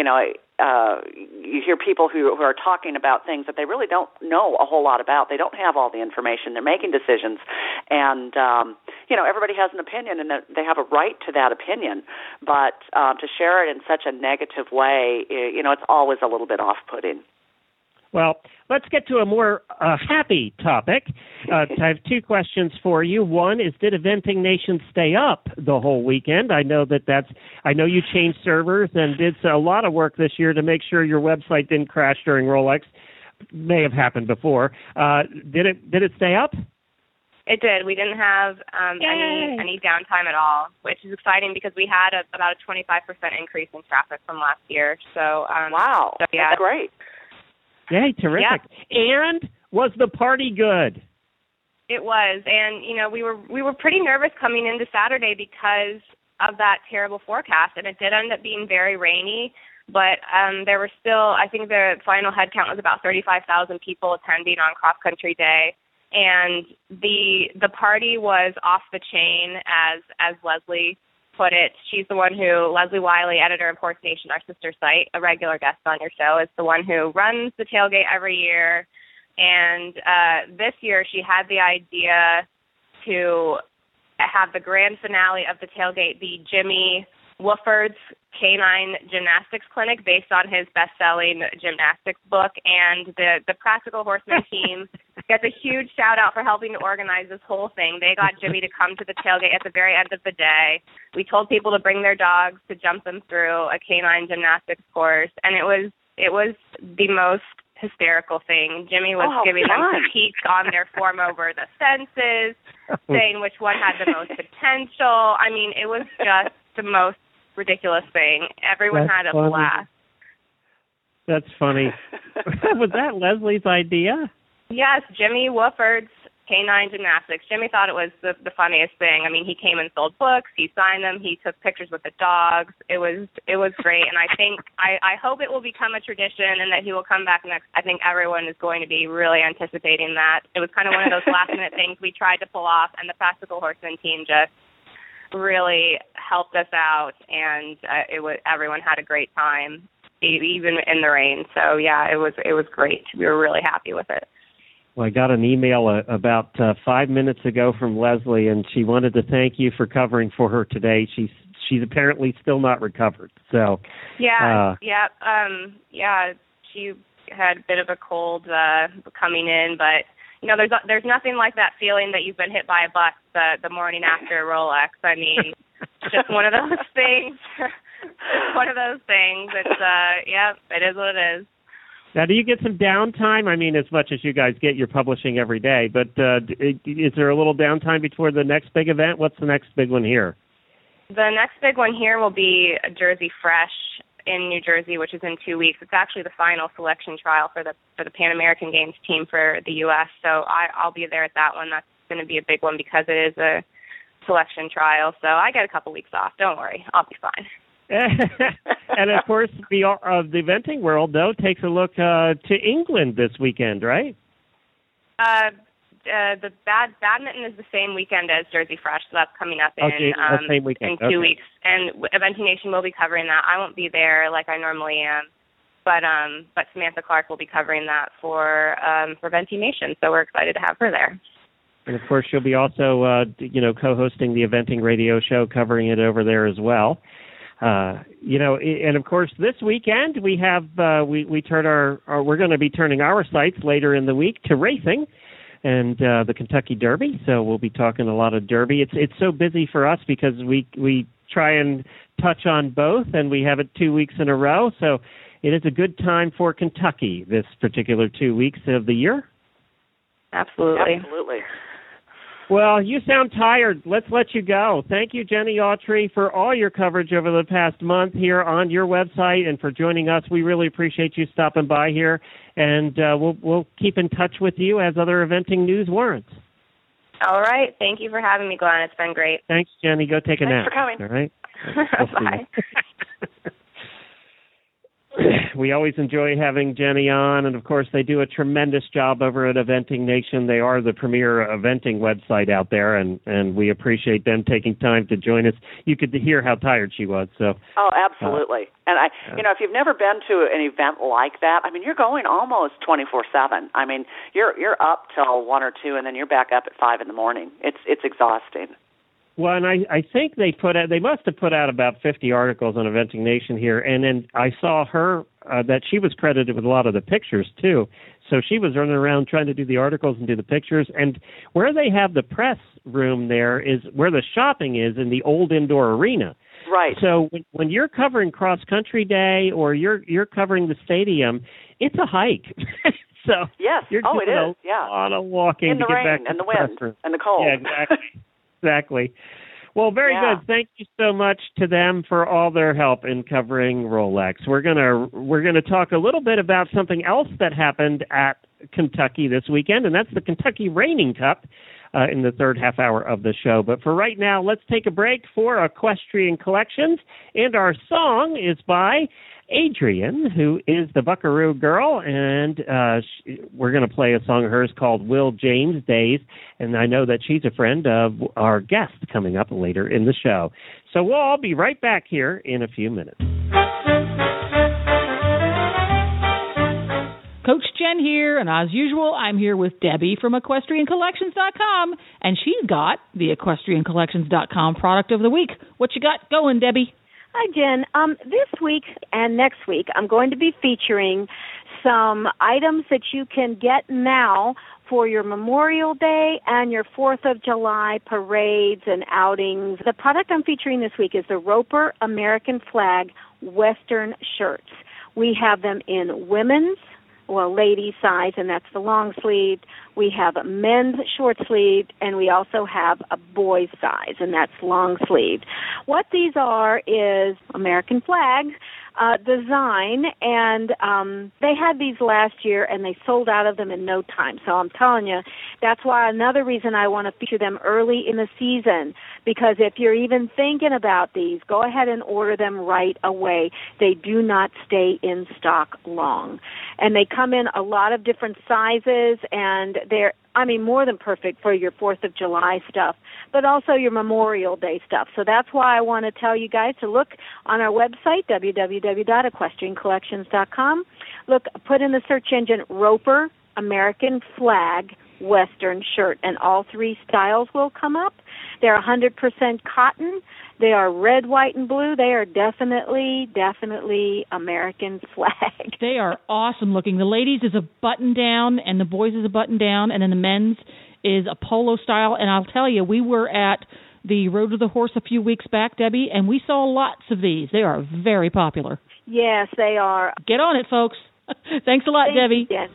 you hear people who are talking about things that they really don't know a whole lot about. They don't have all the information. They're making decisions. And, everybody has an opinion, and they have a right to that opinion. But to share it in such a negative way, it's always a little bit off-putting. Well, let's get to a more happy topic. I have two questions for you. One is, did Eventing Nation stay up the whole weekend? I know I know you changed servers and did a lot of work this year to make sure your website didn't crash during Rolex. May have happened before. Did it stay up? It did. We didn't have any downtime at all, which is exciting because we had about a 25% increase in traffic from last year. So wow, so, yeah. That's great. Yay, terrific. Yeah. And was the party good? It was. And, we were pretty nervous coming into Saturday because of that terrible forecast. And it did end up being very rainy. But there were still, I think the final head count was about 35,000 people attending on Cross Country Day. And the party was off the chain, as Leslie put it. She's the one who, Leslie Wiley, editor of Horse Nation, our sister site, a regular guest on your show, is the one who runs the tailgate every year. And this year she had the idea to have the grand finale of the tailgate be Jimmy Wooford's Canine Gymnastics Clinic based on his best-selling gymnastics book. And the Practical Horseman team gets a huge shout-out for helping to organize this whole thing. They got Jimmy to come to the tailgate at the very end of the day. We told people to bring their dogs to jump them through a canine gymnastics course, and it was the most hysterical thing. Jimmy was giving them critiques on their form over the fences, saying which one had the most potential. I mean, it was just the most ridiculous thing. Everyone had a blast. That's funny. Was that Leslie's idea? Yes, Jimmy Wooford's Canine Gymnastics. Jimmy thought it was the funniest thing. I mean, he came and sold books, he signed them, he took pictures with the dogs. It was great, and I think I hope it will become a tradition and that he will come back next. I think everyone is going to be really anticipating that. It was kind of one of those last-minute things we tried to pull off, and the Practical Horseman team just really helped us out, and everyone had a great time, even in the rain. So yeah, it was great. We were really happy with it. Well, I got an email about 5 minutes ago from Leslie, and she wanted to thank you for covering for her today. She's apparently still not recovered. So she had a bit of a cold coming in, but there's nothing like that feeling that you've been hit by a bus the morning after Rolex. I mean, it's just one of those things. It's one of those things. It's it is what it is. Now, do you get some downtime? I mean, as much as you guys get, you're publishing every day, but is there a little downtime before the next big event? What's the next big one here? The next big one here will be Jersey Fresh in New Jersey, which is in 2 weeks. It's actually the final selection trial for the Pan American Games team for the U.S., so I'll be there at that one. That's going to be a big one because it is a selection trial, so I get a couple weeks off. Don't worry, I'll be fine. And, of course, the eventing world, though, takes a look to England this weekend, right? The badminton is the same weekend as Jersey Fresh, so that's coming up in same weekend. In 2 weeks. And Eventing Nation will be covering that. I won't be there like I normally am, but Samantha Clark will be covering that for Eventing Nation, so we're excited to have her there. And, of course, she'll be also, co-hosting the Eventing radio show, covering it over there as well. And of course, this weekend we have we're going to be turning our sights later in the week to racing, and the Kentucky Derby. So we'll be talking a lot of Derby. It's so busy for us because we try and touch on both, and we have it 2 weeks in a row. So it is a good time for Kentucky this particular 2 weeks of the year. Absolutely. Well, you sound tired. Let's let you go. Thank you, Jenny Autry, for all your coverage over the past month here on your website and for joining us. We really appreciate you stopping by here, and we'll keep in touch with you as other eventing news warrants. All right. Thank you for having me, Glenn. It's been great. Thanks, Jenny. Go take a nap. Thanks for coming. All right? Bye. We always enjoy having Jenny on, and of course they do a tremendous job over at Eventing Nation. They are the premier eventing website out there, and we appreciate them taking time to join us. You could hear how tired she was. So. Oh, absolutely. And if you've never been to an event like that, I mean, you're going almost 24/7. I mean, you're up till 1 or 2, and then you're back up at 5 in the morning. It's exhausting. Well, and I think they must have put out about 50 articles on Eventing Nation here, and then I saw her that she was credited with a lot of the pictures too. So she was running around trying to do the articles and do the pictures. And where they have the press room there is where the shopping is in the old indoor arena. Right. So when you're covering cross country day or you're covering the stadium, it's a hike. So yes. You're doing it is. a lot of walking in the to get rain back to and the press wind room. and the cold. Yeah, exactly. Well, very good. Thank you so much to them for all their help in covering Rolex. We're gonna talk a little bit about something else that happened at Kentucky this weekend, and that's the Kentucky Reining Cup in the third half hour of the show. But for right now, let's take a break for Equestrian Collections, and our song is by Adrian, who is the Buckaroo Girl, and we're going to play a song of hers called Will James Days, and I know that she's a friend of our guest coming up later in the show. So we'll all be right back here in a few minutes. Coach Jen here, and as usual, I'm here with Debbie from EquestrianCollections.com, and she's got the EquestrianCollections.com product of the week. What you got going, Debbie? Hi, Jen. This week and next week, I'm going to be featuring some items that you can get now for your Memorial Day and your 4th of July parades and outings. The product I'm featuring this week is the Roper American Flag Western shirts. We have them in women's, ladies size, and that's the long sleeve. We have a men's short sleeve, and we also have a boys size, and that's long sleeve. What these are is American flag design, and they had these last year, and they sold out of them in no time. So I'm telling you, that's why another reason I want to feature them early in the season, because if you're even thinking about these, go ahead and order them right away. They do not stay in stock long. And they come in a lot of different sizes, and they're more than perfect for your 4th of July stuff, but also your Memorial Day stuff. So that's why I want to tell you guys to look on our website, www.equestriancollections.com. Put in the search engine Roper American Flag Western shirt, and all 3 styles will come up. They're 100% cotton. They are red, white, and blue. They are definitely American flag. They are awesome looking. The ladies is a button down, and the boys is a button down, and then the men's is a polo style. And I'll tell you, we were at the Road to the Horse a few weeks back, Debbie, and we saw lots of these. They are very popular. Yes, they are. Get on it, folks. Thanks a lot, Debbie. Yes.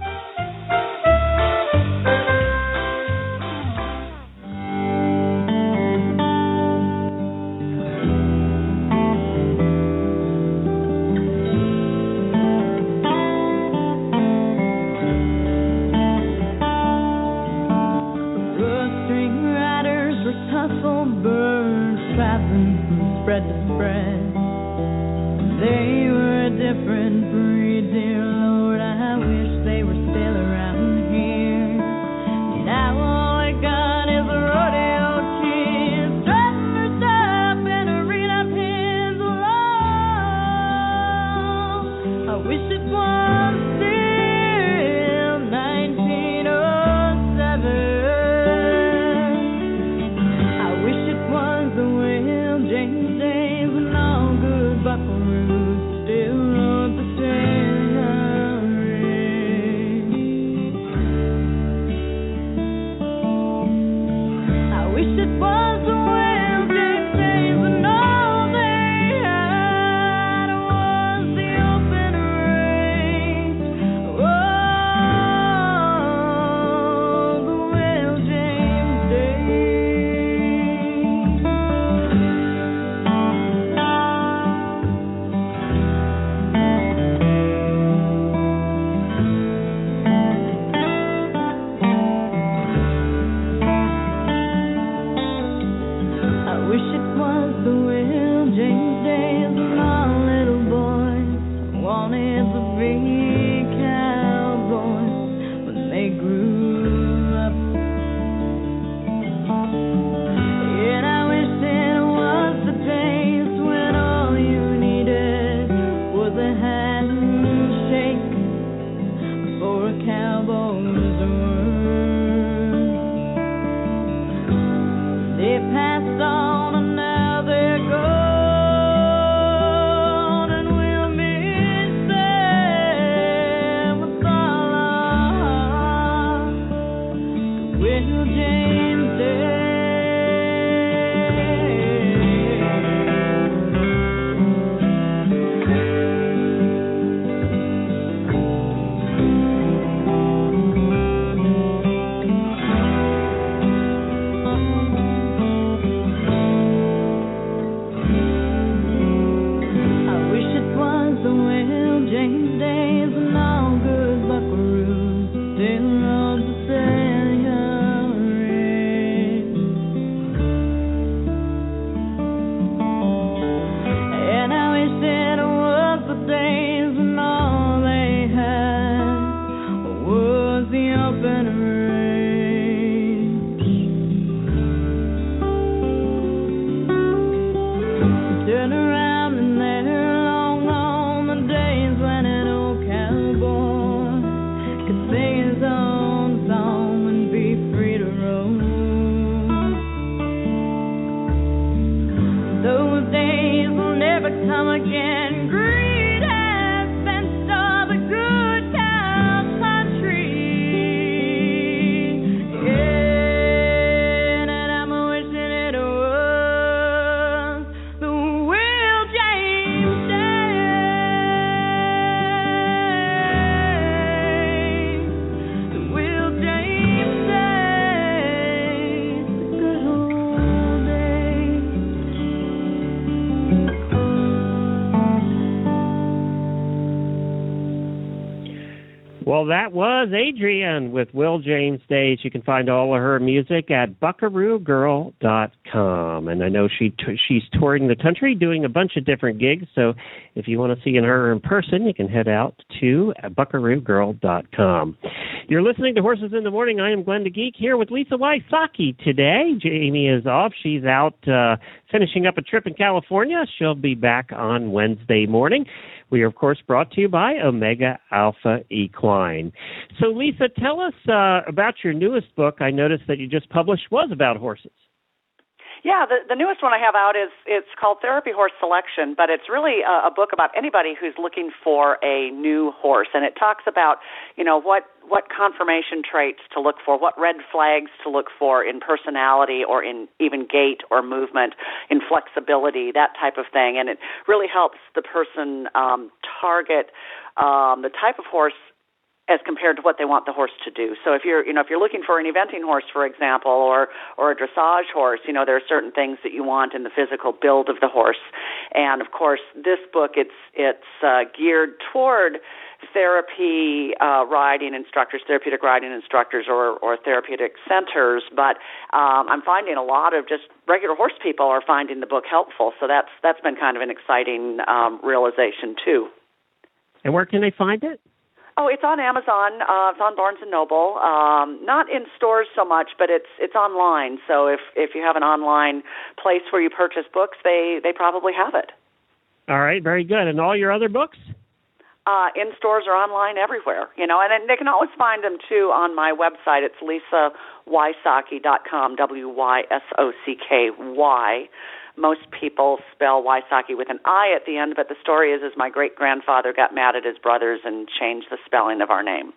Spread to spread. They were a different breed, dear Lord. I wish they were still around here. Now all I got is a rodeo kid, strutting her stuff and arena pins along. I wish it was still 1907. I wish it was the Will James days when all cowboys were. They passed on and now they're gone, and we'll miss them with all our heart. Will James Day? Well, that was Adrienne with Will James Days. You can find all of her music at buckaroogirl.com. And I know she's touring the country doing a bunch of different gigs. So if you want to see her in person, you can head out to buckaroogirl.com. You're listening to Horses in the Morning. I am Glenn the Geek here with Lisa Wysocki today. Jamie is off. She's out finishing up a trip in California. She'll be back on Wednesday morning. We are, of course, brought to you by Omega Alpha Equine. So, Lisa, tell us about your newest book. I noticed that you just published was about horses. Yeah, the newest one I have out it's called Therapy Horse Selection, but it's really a book about anybody who's looking for a new horse, and it talks about, what conformation traits to look for, what red flags to look for in personality or in even gait or movement, in flexibility, that type of thing, and it really helps the person target the type of horse as compared to what they want the horse to do. So if you're looking for an eventing horse, for example, or a dressage horse, there are certain things that you want in the physical build of the horse. And of course, this book it's geared toward therapeutic riding instructors, or therapeutic centers. But I'm finding a lot of just regular horse people are finding the book helpful. So that's been kind of an exciting realization too. And where can they find it? Oh, it's on Amazon. It's on Barnes & Noble. Not in stores so much, but it's online. So if you have an online place where you purchase books, they probably have it. All right, very good. And all your other books? In stores or online everywhere, and then they can always find them, too, on my website. It's lisawysocki.com, Wysocky. Most people spell Wysocki with an I at the end, but the story is my great-grandfather got mad at his brothers and changed the spelling of our name.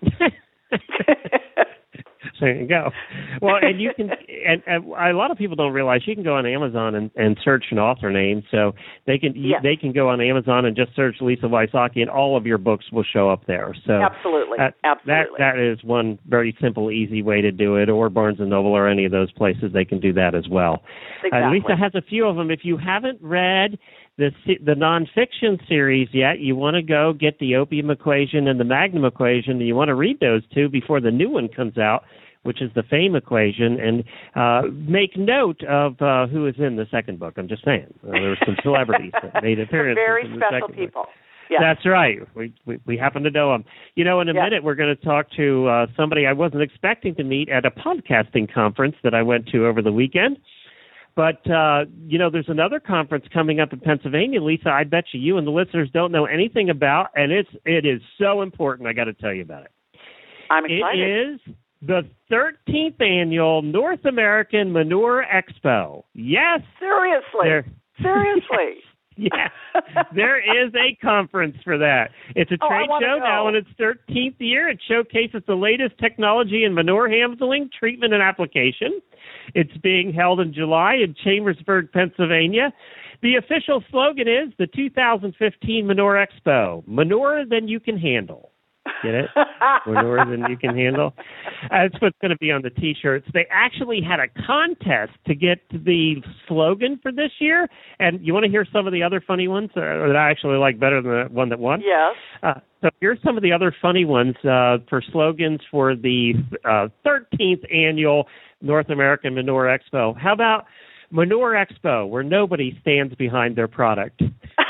There you go. Well, and you can, and a lot of people don't realize you can go on Amazon and search an author name, so they can go on Amazon and just search Lisa Wysocki, and all of your books will show up there. So absolutely. That is one very simple, easy way to do it. Or Barnes and Noble or any of those places, they can do that as well. Exactly. Lisa has a few of them. If you haven't read the nonfiction series yet, you want to go get the Opium Equation and the Magnum Equation, and you want to read those two before the new one comes out, which is the Fame Equation, and make note of who is in the second book. I'm just saying. There were some celebrities that made appearances. Very in the special second people. book. Yes. That's right. We happen to know them. In a minute, we're going to talk to somebody I wasn't expecting to meet at a podcasting conference that I went to over the weekend. But, there's another conference coming up in Pennsylvania, Lisa, I bet you and the listeners don't know anything about, and it is so important. I got to tell you about it. I'm excited. It is the 13th annual North American Manure Expo. Yes. Seriously. Seriously. Yes. There is a conference for that. It's a trade show now in its 13th year. It showcases the latest technology in manure handling, treatment, and application. It's being held in July in Chambersburg, Pennsylvania. The official slogan is the 2015 Manure Expo, manure than you can handle. Get it? Manure than you can handle. That's what's going to be on the T-shirts. They actually had a contest to get the slogan for this year. And you want to hear some of the other funny ones that I actually like better than the one that won? Yes. So here's some of the other funny ones for slogans for the 13th annual North American Manure Expo. How about Manure Expo, where nobody stands behind their product?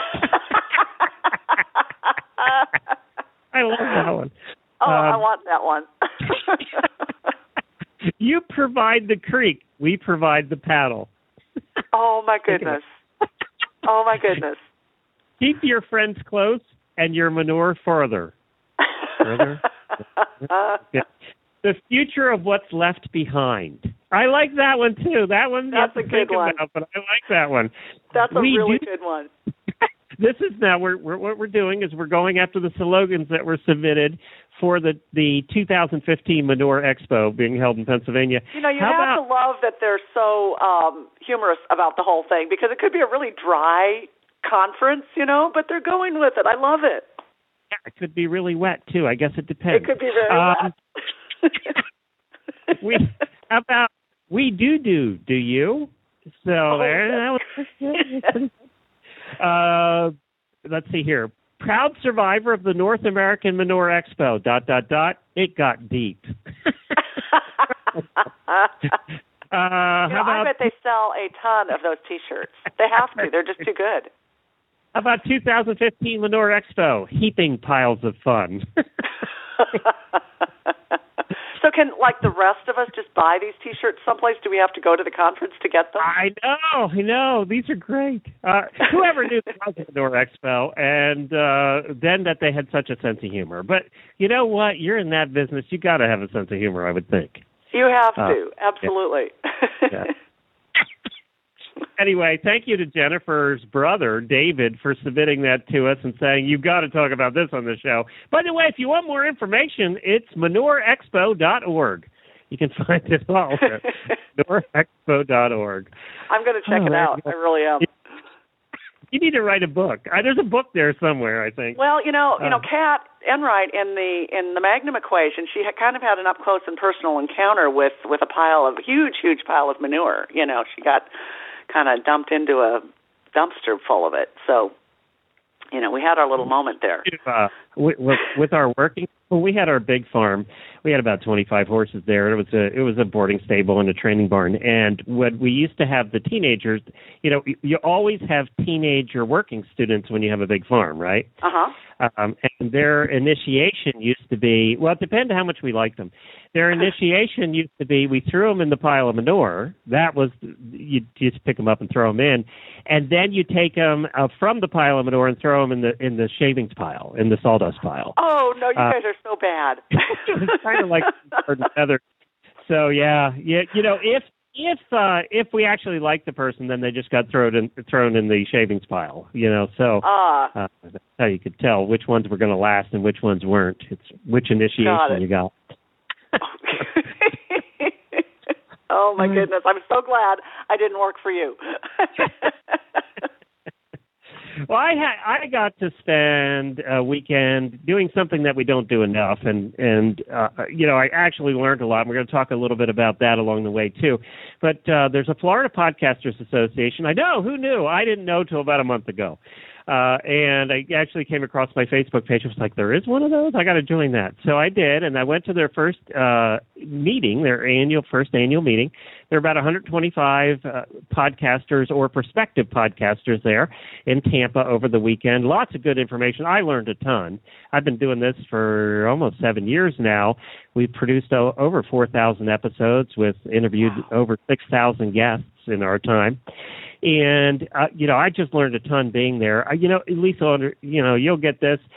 I love that one. I want that one. You provide the creek. We provide the paddle. Oh, my goodness. Oh, my goodness. Keep your friends close and your manure further. Further? Yeah. The future of what's left behind. I like that one, too. That one that's a good one. About, but I like that one. That's a really good one. This is now what we're doing is we're going after the slogans that were submitted for the 2015 Manure Expo being held in Pennsylvania. You know, you have to love that they're so humorous about the whole thing, because it could be a really dry conference, you know, but they're going with it. I love it. Yeah, it could be really wet too. I guess it depends. It could be very wet. How about we do you? So there. Let's see here. Proud survivor of the North American Manure Expo, ... It got deep. I bet they sell a ton of those T-shirts. They have to. They're just too good. How about 2015 Manure Expo? Heaping piles of fun. So can, like, the rest of us just buy these T-shirts someplace? Do we have to go to the conference to get them? I know. These are great. Whoever knew there was a Manure Expo, and then that they had such a sense of humor. But you know what? You're in that business. You got to have a sense of humor, I would think. You have to. Absolutely. Yeah. Anyway, thank you to Jennifer's brother, David, for submitting that to us and saying, you've got to talk about this on the show. By the way, if you want more information, it's manureexpo.org. You can find it all at manureexpo.org. I'm going to check it out. I really am. You need to write a book. There's a book there somewhere, I think. Well, Kat Enright in the Magnum Equation, she kind of had an up close and personal encounter with a huge pile of manure. You know, she got kind of dumped into a dumpster full of it. So, you know, we had our little moment there. With our working, we had our big farm. We had about 25 horses there. It was a boarding stable and a training barn. And when we used to have the teenagers, you know, you always have teenager working students when you have a big farm, right? Uh-huh. And their initiation used to be, well, it depended how much we liked them. Their initiation used to be, we threw them in the pile of manure. That was, you just pick them up and throw them in. And then you take them from the pile of manure and throw them in the shavings pile, in the sawdust pile. Oh, no, you guys are so bad. It's kind of like feather. So, yeah, you know, if we actually liked the person, then they just got thrown in the shavings pile, you know. So that's how you could tell which ones were going to last and which ones weren't. It's which initiation you got. Oh, my goodness. I'm so glad I didn't work for you. Well, I got to spend a weekend doing something that we don't do enough, and you know, I actually learned a lot. We're going to talk a little bit about that along the way, too. But there's a Florida Podcasters Association. I know, who knew? I didn't know till about a month ago. And I actually came across my Facebook page. I was like, there is one of those? I got to join that. So I did, and I went to their first meeting, their first annual meeting. There are about 125 podcasters or prospective podcasters there in Tampa over the weekend. Lots of good information. I learned a ton. I've been doing this for almost 7 years now. We've produced over 4,000 episodes with interviewed over 6,000 guests in our time. And, you know, I just learned a ton being there. You know, Lisa, you know, you'll get this.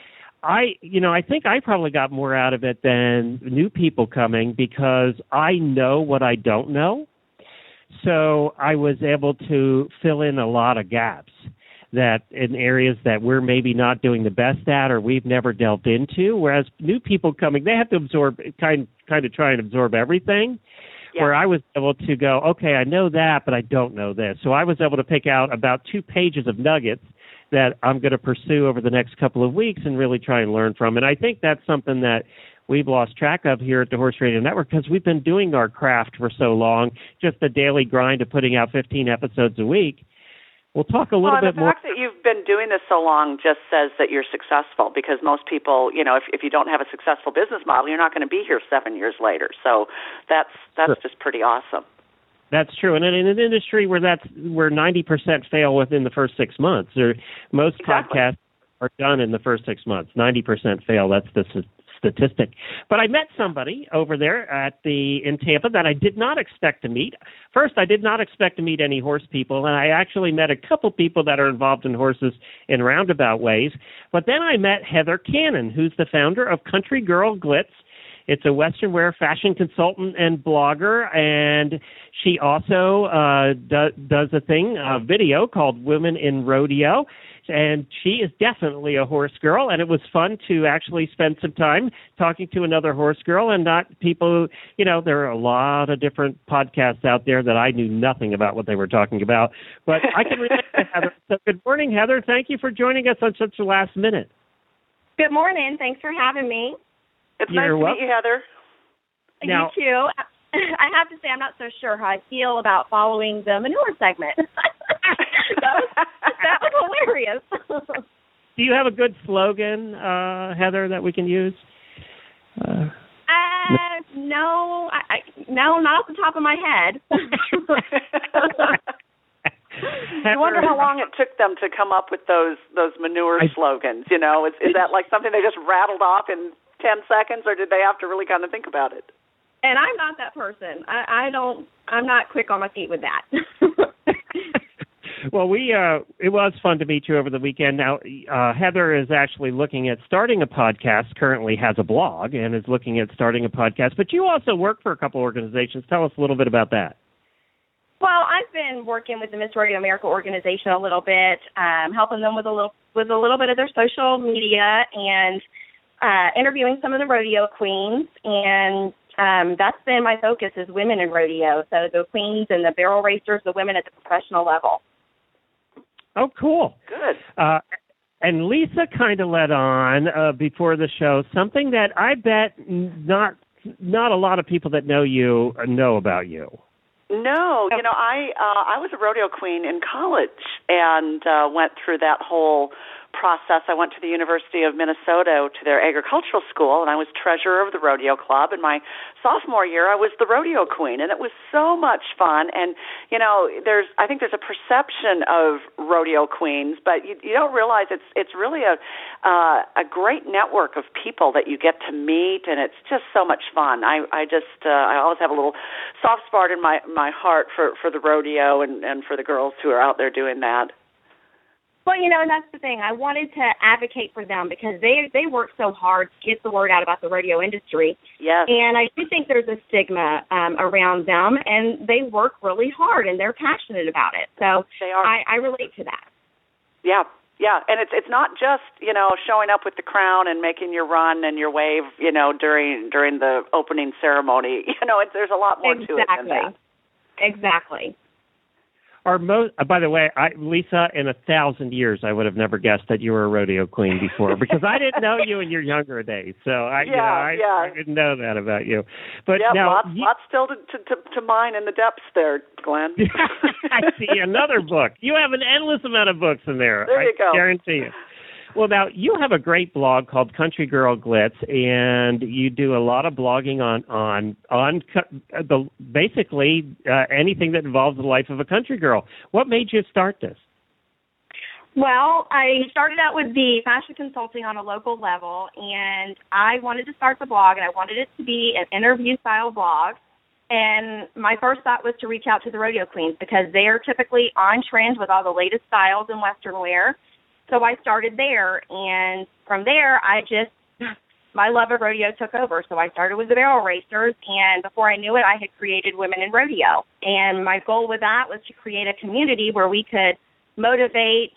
I think I probably got more out of it than new people coming because I know what I don't know. So I was able to fill in a lot of gaps that in areas that we're maybe not doing the best at or we've never delved into. Whereas new people coming, they have to absorb, kind of try and absorb everything. Yeah. Where I was able to go, okay, I know that, but I don't know this. So I was able to pick out about 2 pages of nuggets that I'm going to pursue over the next couple of weeks and really try and learn from. And I think that's something that we've lost track of here at the Horse Radio Network because we've been doing our craft for so long, just the daily grind of putting out 15 episodes a week. We'll talk a little bit more. The fact that you've been doing this so long just says that you're successful because most people, if you don't have a successful business model, you're not going to be here 7 years later. So that's sure. Just pretty awesome. That's true. And in an industry where 90% fail within the first 6 months, or most podcasts are done in the first 6 months. 90% fail. That's the statistic. But I met somebody over there in Tampa that I did not expect to meet. First, I did not expect to meet any horse people, and I actually met a couple people that are involved in horses in roundabout ways. But then I met Heather Cannon, who's the founder of Country Girl Glitz. It's a Western wear fashion consultant and blogger, and she also does a video called Women in Rodeo. And she is definitely a horse girl, and it was fun to actually spend some time talking to another horse girl and not people, there are a lot of different podcasts out there that I knew nothing about what they were talking about. But I can relate to Heather. So good morning, Heather. Thank you for joining us on such a last minute. Good morning. Thanks for having me. It's nice to meet you, Heather. You too. I have to say I'm not so sure how I feel about following the manure segment. That was hilarious. Do you have a good slogan, Heather, that we can use? No, no, not off the top of my head. I wonder how long it took them to come up with those manure slogans. Is that like something they just rattled off in 10 seconds, or did they have to really kind of think about it? And I'm not that person. I'm not quick on my feet with that. Well, it was fun to meet you over the weekend. Now, Heather is actually looking at starting a podcast, currently has a blog, and is looking at starting a podcast. But you also work for a couple organizations. Tell us a little bit about that. Well, I've been working with the Miss Rodeo America organization a little bit, helping them with a little bit of their social media and interviewing some of the rodeo queens. And that's been my focus is women in rodeo, so the queens and the barrel racers, the women at the professional level. Oh, cool. Good. And Lisa kind of led on before the show something that I bet not a lot of people that know you know about you. No, I was a rodeo queen in college and went through that whole process. I went to the University of Minnesota to their agricultural school, and I was treasurer of the rodeo club. And my sophomore year, I was the rodeo queen, and it was so much fun. And I think there's a perception of rodeo queens, but you don't realize it's really a great network of people that you get to meet, and it's just so much fun. I always have a little soft spot in my heart for the rodeo and for the girls who are out there doing that. Well, and that's the thing. I wanted to advocate for them because they work so hard to get the word out about the rodeo industry. Yes. And I do think there's a stigma around them, and they work really hard, and they're passionate about it. So they are. I relate to that. Yeah. Yeah, and it's not just, showing up with the crown and making your run and your wave, during the opening ceremony. There's a lot more to it than that. Exactly. By the way, Lisa, in 1,000 years, I would have never guessed that you were a rodeo queen before because I didn't know you in your younger days. So I didn't know that about you. But now, lots still to mine in the depths there, Glenn. I see another book. You have an endless amount of books in there. There you go. I guarantee you. Well, now, you have a great blog called Country Girl Glitz, and you do a lot of blogging on basically anything that involves the life of a country girl. What made you start this? Well, I started out with the fashion consulting on a local level, and I wanted to start the blog, and I wanted it to be an interview-style blog. And my first thought was to reach out to the rodeo queens because they are typically on trend with all the latest styles in Western wear. So I started there, and from there, my love of rodeo took over. So I started with the barrel racers, and before I knew it, I had created Women in Rodeo. And my goal with that was to create a community where we could motivate,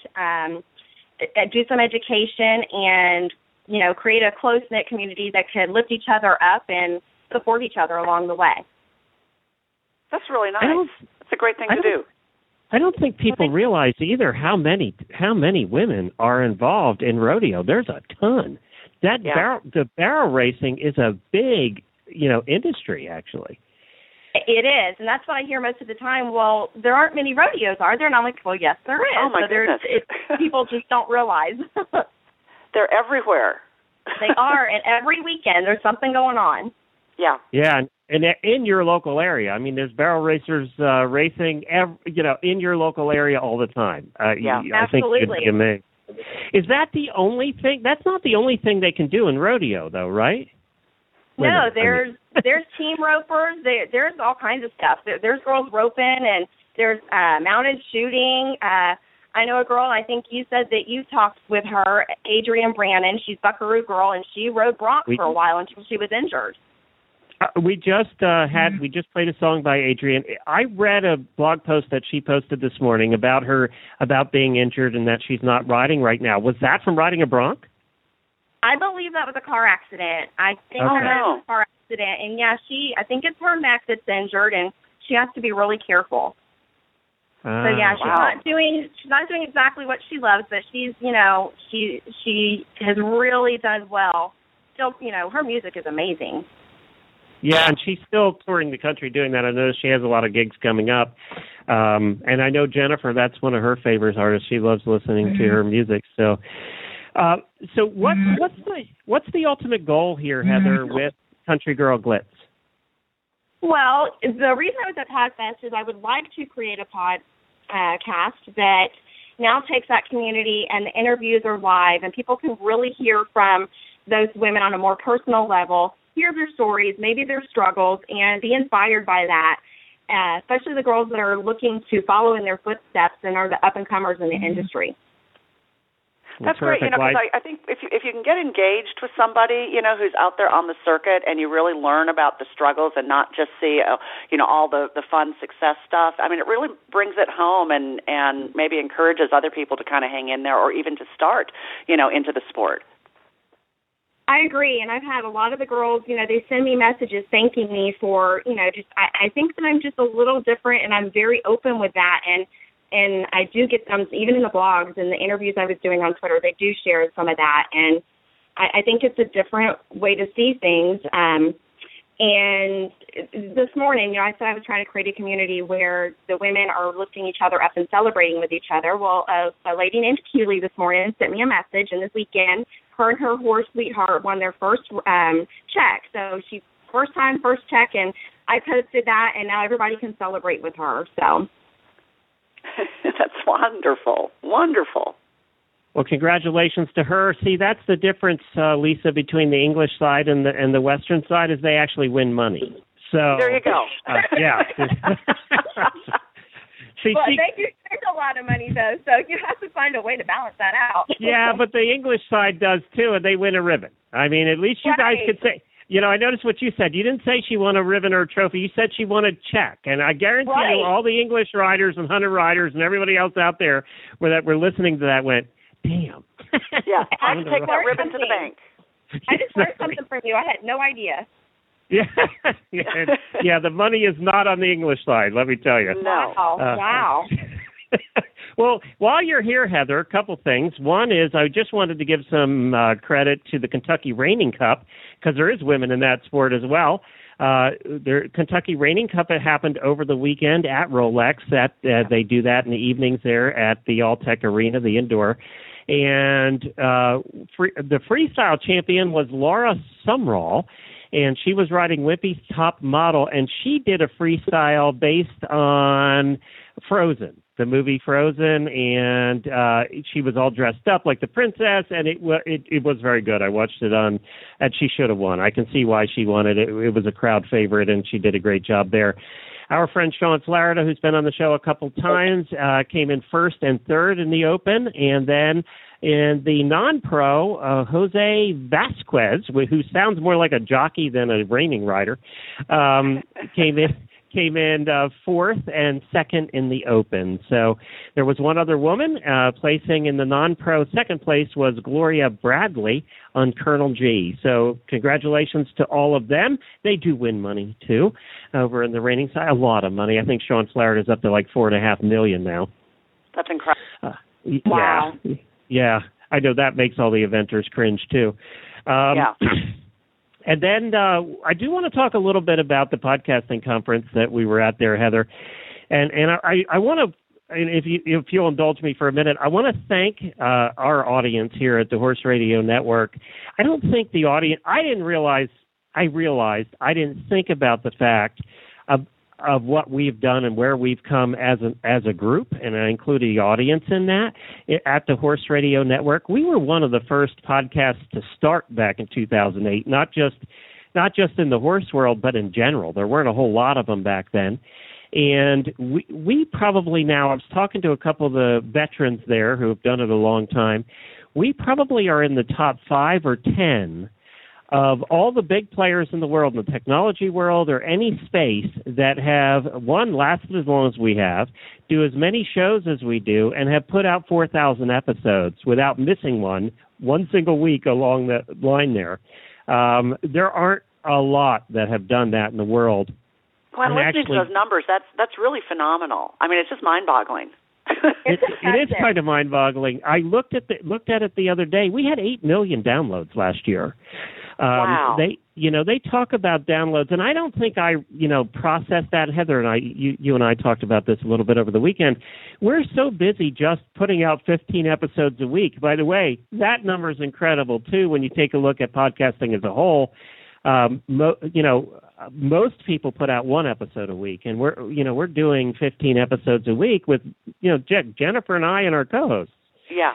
do some education, and, you know, create a close-knit community that could lift each other up and support each other along the way. That's really nice. It's a great thing to do. I don't think people realize either how many women are involved in rodeo. There's a ton. The barrel racing is a big, you know, industry actually. It is, and that's what I hear most of the time. Well, there aren't many rodeos, are there? And I'm like, well, yes, there is. Oh, my goodness. People just don't realize. They're everywhere. They are, and every weekend there's something going on. Yeah. Yeah, and in your local area. I mean, there's barrel racers racing, in your local area all the time. Yeah, I think absolutely. it'd be amazing. Is that the only thing? That's not the only thing they can do in rodeo, though, right? No, there's team ropers. There's all kinds of stuff. There's girls roping, and there's mounted shooting. I know a girl, I think you said that you talked with her, Adrienne Brannon. She's Buckaroo Girl, and she rode bronc for a while until she was injured. We just played a song by Adrienne. I read a blog post that she posted this morning about being injured and that she's not riding right now. Was that from riding a bronc? I believe that was a car accident. I think that was a car accident, and yeah, I think it's her neck that's injured, and she has to be really careful. So yeah, she's not doing exactly what she loves, but she has really done well. Still, her music is amazing. Yeah, and she's still touring the country doing that. I noticed she has a lot of gigs coming up. And I know Jennifer, that's one of her favorite artists. She loves listening to her music. So what's the ultimate goal here, Heather, with Country Girl Glitz? Well, the reason I was at PodFest is I would like to create a podcast that now takes that community, and the interviews are live, and people can really hear from those women on a more personal level, hear their stories, maybe their struggles, and be inspired by that, especially the girls that are looking to follow in their footsteps and are the up-and-comers in the industry. That's great, because I think if you can get engaged with somebody, who's out there on the circuit, and you really learn about the struggles and not just see, all the fun success stuff, I mean, it really brings it home and maybe encourages other people to kind of hang in there or even to start, into the sport. I agree, and I've had a lot of the girls, they send me messages thanking me for, I think that I'm just a little different, and I'm very open with that, and I do get them, even in the blogs and the interviews I was doing on Twitter, they do share some of that, and I think it's a different way to see things, and this morning, I said I was trying to create a community where the women are lifting each other up and celebrating with each other. Well, a lady named Keely this morning sent me a message, and this weekend, her and her horse, Sweetheart, won their first check. So she first check, and I posted that, and now everybody can celebrate with her. So that's wonderful, wonderful. Well, congratulations to her. See, that's the difference, Lisa, between the English side and the Western side, is they actually win money. So there you go. Yeah. They do make a lot of money, though, so you have to find a way to balance that out. Yeah, but the English side does, too, and they win a ribbon. I mean, at least you guys could say, I noticed what you said. You didn't say she won a ribbon or a trophy. You said she won a check. And I guarantee you all the English riders and hunter riders and everybody else out there that were listeing to that went, damn. Yeah, I have to take that ribbon to the bank. I just learned something from you. I had no idea. Yeah, the money is not on the English side, let me tell you. No. Wow. Well, while you're here, Heather, a couple things. One is I just wanted to give some credit to the Kentucky Reining Cup, because there is women in that sport as well. The Kentucky Reining Cup happened over the weekend at Rolex. They do that in the evenings there at the Alltech Arena, the indoor. And the freestyle champion was Laura Sumrall, and she was riding Wimpy's Top Model, and she did a freestyle based on Frozen, the movie Frozen, and she was all dressed up like the princess, and it was very good. I watched it and she should have won. I can see why she won it. It was a crowd favorite, and she did a great job there. Our friend Sean Florida, who's been on the show a couple times, came in first and third in the Open, and then And the non-pro, Jose Vasquez, who sounds more like a jockey than a reining rider, came in fourth and second in the Open. So there was one other woman placing in the non-pro. Second place was Gloria Bradley on Colonel G. So congratulations to all of them. They do win money, too, over in the reining side. A lot of money. I think Sean Flaherty is up to like $4.5 million now. That's incredible. Wow. Yeah, I know that makes all the eventers cringe, too. Yeah. And then I do want to talk a little bit about the podcasting conference that we were at there, Heather. And I want to, if you'll indulge me for a minute, I want to thank our audience here at the Horse Radio Network. I don't think the audience, I realized I didn't think about the fact of what we've done and where we've come as a group, and I include the audience in that. At the Horse Radio Network, we were one of the first podcasts to start back in 2008, not just in the horse world, but in general. There weren't a whole lot of them back then. And we probably now, I was talking to a couple of the veterans there who have done it a long time, we probably are in the top 5 or 10 of all the big players in the world, in the technology world or any space, that have, one, lasted as long as we have, do as many shows as we do, and have put out 4,000 episodes without missing one single week along the line there. There aren't a lot that have done that in the world. Well, listening to those numbers, that's really phenomenal. I mean, it's just mind-boggling. It is kind of mind-boggling. I looked at it the other day. We had 8 million downloads last year. Wow. They talk about downloads, and I don't think I processed that. Heather and I, you and I talked about this a little bit over the weekend. We're so busy just putting out 15 episodes a week. By the way, that number is incredible too when you take a look at podcasting as a whole. Most people put out 1 episode a week, and we're doing 15 episodes a week with Jennifer and I and our co-hosts. Yeah.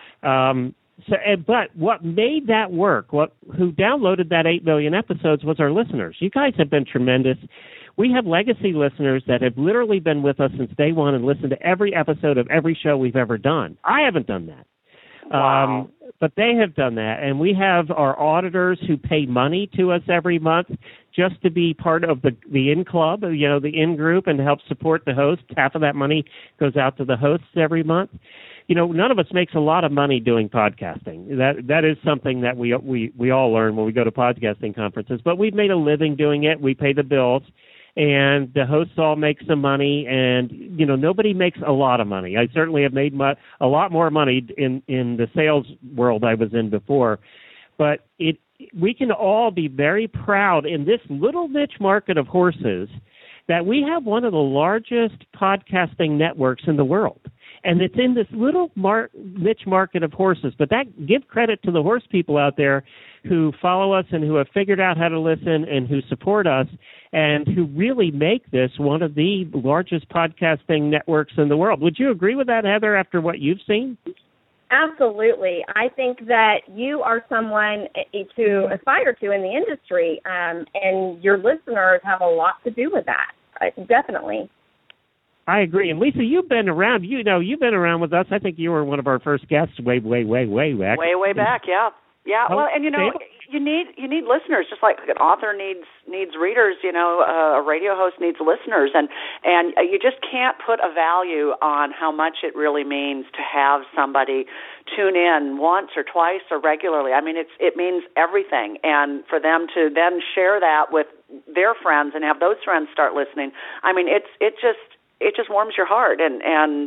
But what made that work, who downloaded that 8 million episodes, was our listeners. You guys have been tremendous. We have legacy listeners that have literally been with us since day one and listened to every episode of every show we've ever done. I haven't done that. Wow. But they have done that, and we have our auditors who pay money to us every month just to be part of the in club, the in group, and help support the hosts. Half of that money goes out to the hosts every month. None of us makes a lot of money doing podcasting. That is something that we all learn when we go to podcasting conferences. But we've made a living doing it. We pay the bills, and the hosts all make some money. And nobody makes a lot of money. I certainly have made a lot more money in the sales world I was in before. But we can all be very proud in this little niche market of horses that we have one of the largest podcasting networks in the world. And it's in this little niche market of horses. But give credit to the horse people out there who follow us and who have figured out how to listen and who support us and who really make this one of the largest podcasting networks in the world. Would you agree with that, Heather, after what you've seen? Absolutely. I think that you are someone to aspire to in the industry, and your listeners have a lot to do with that. Definitely. I agree. And Lisa, you've been around. You've been around with us. I think you were one of our first guests way back. Way back, yeah. Yeah. Well, and you need listeners, just like an author needs readers. A radio host needs listeners, and you just can't put a value on how much it really means to have somebody tune in once or twice or regularly. I mean, it means everything, and for them to then share that with their friends and have those friends start listening. I mean, it just warms your heart, and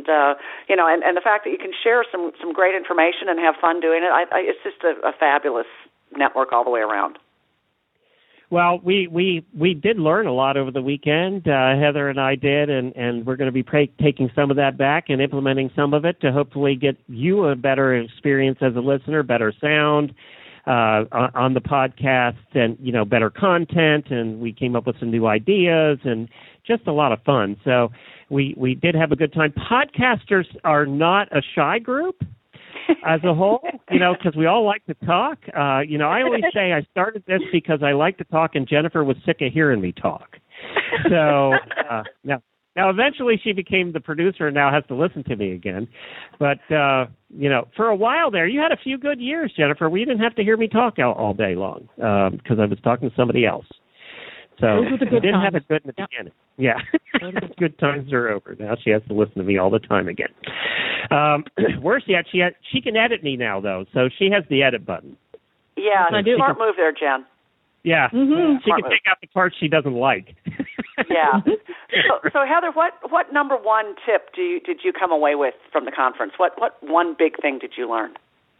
the fact that you can share some great information and have fun doing it, it's just a fabulous network all the way around. Well, we did learn a lot over the weekend. Heather and I did, and we're going to be taking some of that back and implementing some of it to hopefully get you a better experience as a listener, better sound on the podcast, and better content. And we came up with some new ideas and just a lot of fun. So we did have a good time. Podcasters are not a shy group as a whole, because we all like to talk. I always say I started this because I like to talk, and Jennifer was sick of hearing me talk. So, Now, eventually she became the producer and now has to listen to me again. But, for a while there, you had a few good years, Jennifer, where you didn't have to hear me talk all day long because I was talking to somebody else. So those were the good you didn't times. have it good in the beginning. Yeah. Good times are over. Now she has to listen to me all the time again. Worse yet, she can edit me now, though, so she has the edit button. Yeah, smart move there, Jen. Yeah. Mm-hmm. She can take out the parts she doesn't like. Yeah. So Heather, what number one tip did you come away with from the conference? What one big thing did you learn?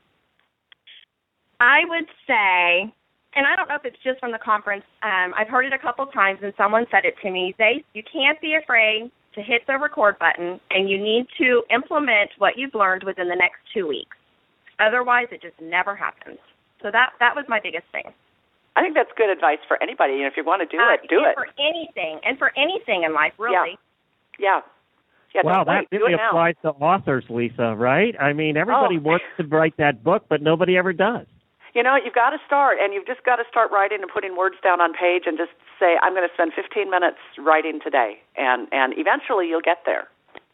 I would say, and I don't know if it's just from the conference, I've heard it a couple times, and someone said it to me, you can't be afraid to hit the record button, and you need to implement what you've learned within the next 2 weeks. Otherwise, it just never happens. So that was my biggest thing. I think that's good advice for anybody. If you want to do it, do it. For anything in life, really. Yeah. Wow, that really applies to authors, Lisa, right? I mean, everybody wants to write that book, but nobody ever does. You've got to start, and you've just got to start writing and putting words down on page and just say, I'm going to spend 15 minutes writing today, and eventually you'll get there.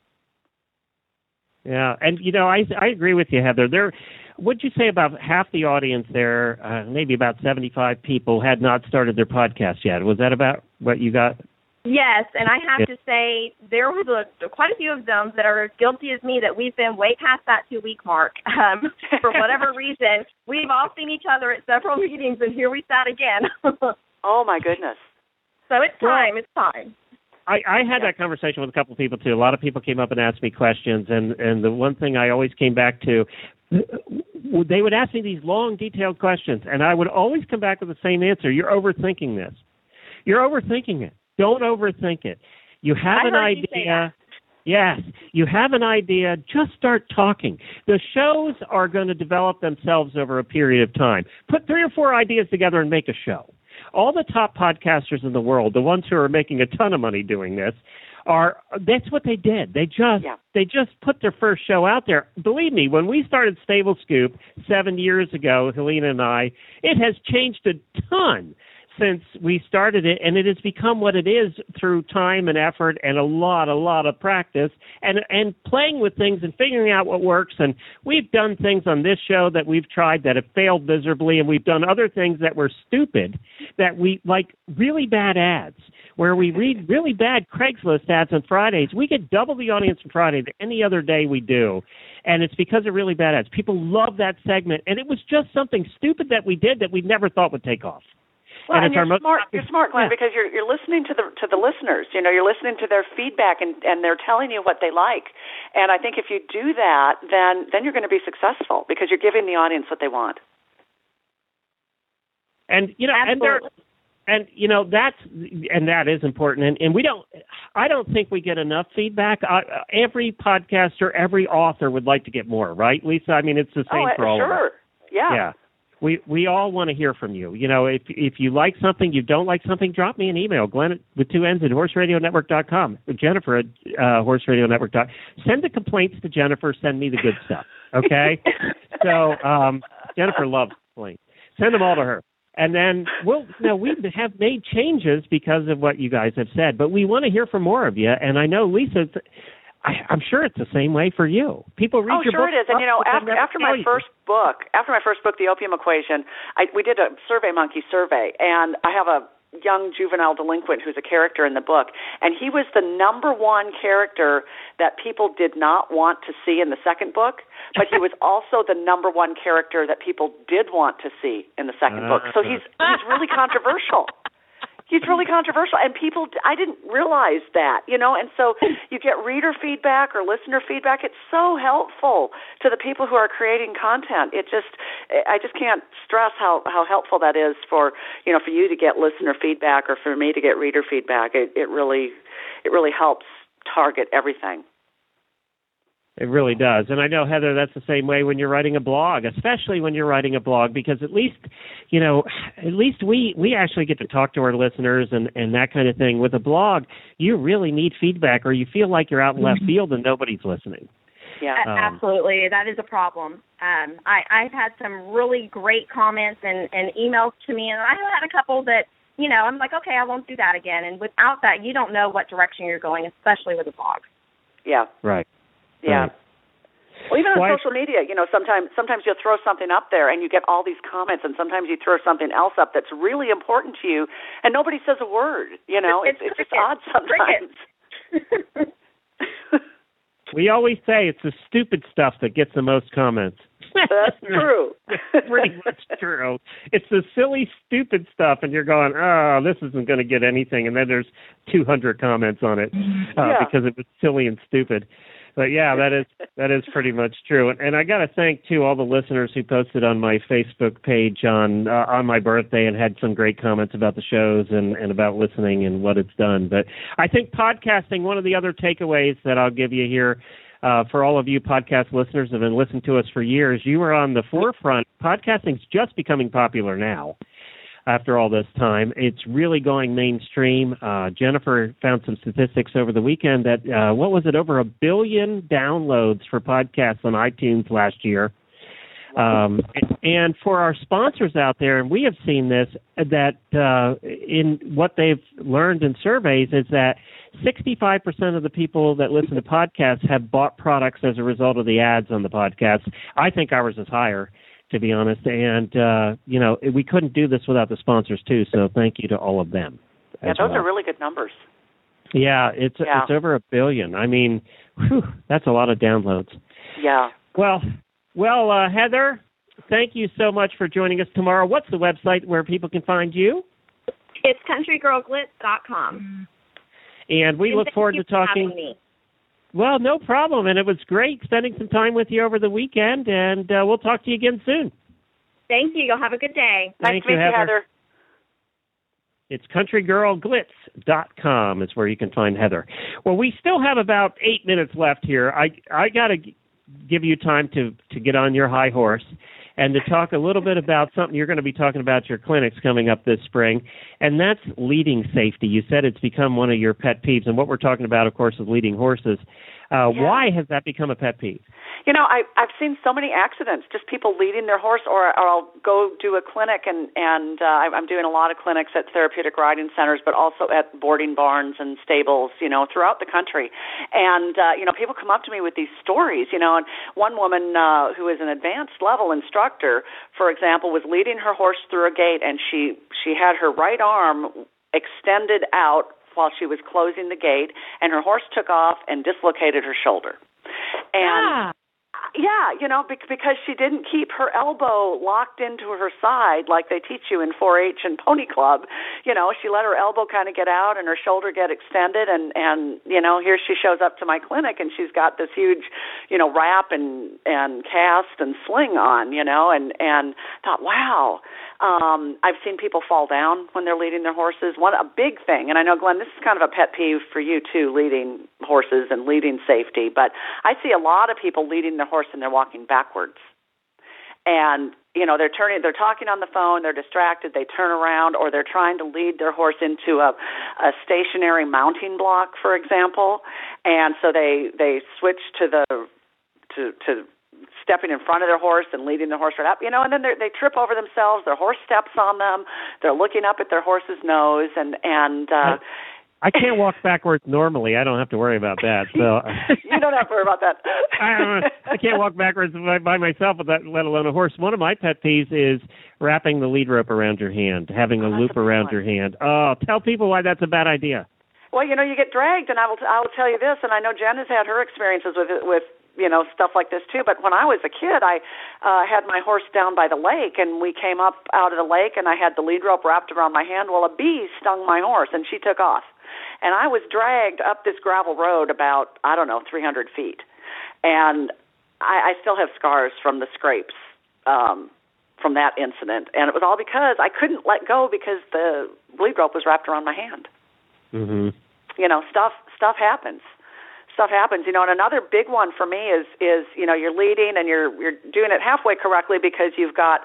Yeah, and, I agree with you, Heather. What'd you say about half the audience there, maybe about 75 people, had not started their podcast yet? Was that about what you got? Yes, and I have to say there was quite a few of them that are as guilty as me that we've been way past that 2-week mark. For whatever reason, we've all seen each other at several meetings, and here we sat again. Oh, my goodness. So it's time. It's time. I had that conversation with a couple of people, too. A lot of people came up and asked me questions, and the one thing I always came back to, they would ask me these long, detailed questions, and I would always come back with the same answer. You're overthinking this. You're overthinking it. Don't overthink it. You have an idea. Yes, you have an idea. Just start talking. The shows are going to develop themselves over a period of time. Put 3 or 4 ideas together and make a show. All the top podcasters in the world, the ones who are making a ton of money doing this, that's what they did. They just put their first show out there. Believe me, when we started Stable Scoop 7 years ago, Helena and I, it has changed a ton since we started it, and it has become what it is through time and effort and a lot of practice and playing with things and figuring out what works. And we've done things on this show that we've tried that have failed miserably, and we've done other things that were stupid, that we like really bad ads, where we read really bad Craigslist ads on Fridays. We get double the audience on Friday than any other day we do, and it's because of really bad ads. People love that segment, and it was just something stupid that we did that we never thought would take off. Well, and you're smart, Glenn, because you're listening to the listeners. You're listening to their feedback, and they're telling you what they like. And I think if you do that, then you're going to be successful because you're giving the audience what they want. And that is important. And I don't think we get enough feedback. Every podcaster, every author would like to get more, right, Lisa? I mean, it's the same for all of us. Sure. Yeah. Yeah. We all want to hear from you. If you like something, you don't like something, drop me an email, Glenn with 2 N's at horseradionetwork.com, Jennifer at horseradionetwork.com. Send the complaints to Jennifer. Send me the good stuff, okay? So Jennifer loves complaints. Send them all to her. And then we have made changes because of what you guys have said, but we want to hear from more of you. And I know, Lisa, I'm sure it's the same way for you. People read your book. Oh, sure it is. And after my first book, The Opium Equation, we did a SurveyMonkey survey, and I have a young juvenile delinquent who's a character in the book, and he was the number one character that people did not want to see in the second book, but he was also the number one character that people did want to see in the second book. So he's really controversial. He's really controversial, and I didn't realize that, and so you get reader feedback or listener feedback. It's so helpful to the people who are creating content. I just can't stress how helpful that is for you to get listener feedback or for me to get reader feedback. It really helps target everything. It really does. And I know, Heather, that's the same way when you're writing a blog, especially when you're writing a blog, because at least we actually get to talk to our listeners and that kind of thing. With a blog, you really need feedback, or you feel like you're out in left field and nobody's listening. Yeah, absolutely. That is a problem. I've had some really great comments and emails to me, and I had a couple that I'm like, okay, I won't do that again. And without that, you don't know what direction you're going, especially with a blog. Yeah. Right. Yeah. Right. Well, even on social media, sometimes you'll throw something up there and you get all these comments, and sometimes you throw something else up that's really important to you, and nobody says a word. It's just odd sometimes. We always say it's the stupid stuff that gets the most comments. That's true. Pretty much true. It's the silly, stupid stuff, and you're going, oh, this isn't going to get anything, and then there's 200 comments on it because it was silly and stupid. But yeah, that is pretty much true. And I got to thank too all the listeners who posted on my Facebook page on my birthday and had some great comments about the shows and about listening and what it's done. But I think podcasting, one of the other takeaways that I'll give you here for all of you podcast listeners who have been listening to us for years, you were on the forefront. Podcasting's just becoming popular now. After all this time, it's really going mainstream. Jennifer found some statistics over the weekend that, over 1 billion downloads for podcasts on iTunes last year. And for our sponsors out there, and we have seen this, that in what they've learned in surveys is that 65% of the people that listen to podcasts have bought products as a result of the ads on the podcast. I think ours is higher, to be honest. And, we couldn't do this without the sponsors, too, so thank you to all of them. Yeah, those are really good numbers. Yeah, it's over 1 billion. I mean, that's a lot of downloads. Yeah. Well, Heather, thank you so much for joining us tomorrow. What's the website where people can find you? It's countrygirlglitz.com. And we look forward to talking. Me. Well, no problem. And it was great spending some time with you over the weekend, and we'll talk to you again soon. Thank you. You'll have a good day. Nice to meet you, Heather. It's countrygirlglitz.com is where you can find Heather. Well, we still have about 8 minutes left here. I got to give you time to get on your high horse and to talk a little bit about something you're going to be talking about your clinics coming up this spring, and that's leading safety. You said it's become one of your pet peeves, and what we're talking about, of course, is leading horses. Why has that become a pet peeve? I've seen so many accidents, just people leading their horse, or I'll go do a clinic, and I'm doing a lot of clinics at therapeutic riding centers, but also at boarding barns and stables, throughout the country. And, people come up to me with these stories, and one woman who is an advanced level instructor, for example, was leading her horse through a gate, and she had her right arm extended out while she was closing the gate, and her horse took off and dislocated her shoulder. And because she didn't keep her elbow locked into her side like they teach you in 4-H and Pony Club. She let her elbow kind of get out and her shoulder get extended, and here she shows up to my clinic and she's got this huge, wrap and cast and sling on, and thought, wow. I've seen people fall down when they're leading their horses. A big thing, and I know, Glenn, this is kind of a pet peeve for you too, leading horses and leading safety, but I see a lot of people leading their horse and they're walking backwards. And, they're talking on the phone, they're distracted, they turn around, or they're trying to lead their horse into a stationary mounting block, for example. And so they switch to stepping in front of their horse and leading their horse right up, and then they trip over themselves, their horse steps on them, they're looking up at their horse's nose, and I can't walk backwards normally. I don't have to worry about that. So you don't have to worry about that. I can't walk backwards by myself, let alone a horse. One of my pet peeves is wrapping the lead rope around your hand, having a loop around your hand. Oh, tell people why that's a bad idea. Well, you get dragged, and I will tell you this, and I know Jen has had her experiences with stuff like this too. But when I was a kid, I had my horse down by the lake, and we came up out of the lake, and I had the lead rope wrapped around my hand. Well, a bee stung my horse, and she took off. And I was dragged up this gravel road about, 300 feet. And I still have scars from the scrapes from that incident. And it was all because I couldn't let go because the lead rope was wrapped around my hand. Mm-hmm. Stuff happens. Stuff happens, and another big one for me is you're leading and you're doing it halfway correctly because you've got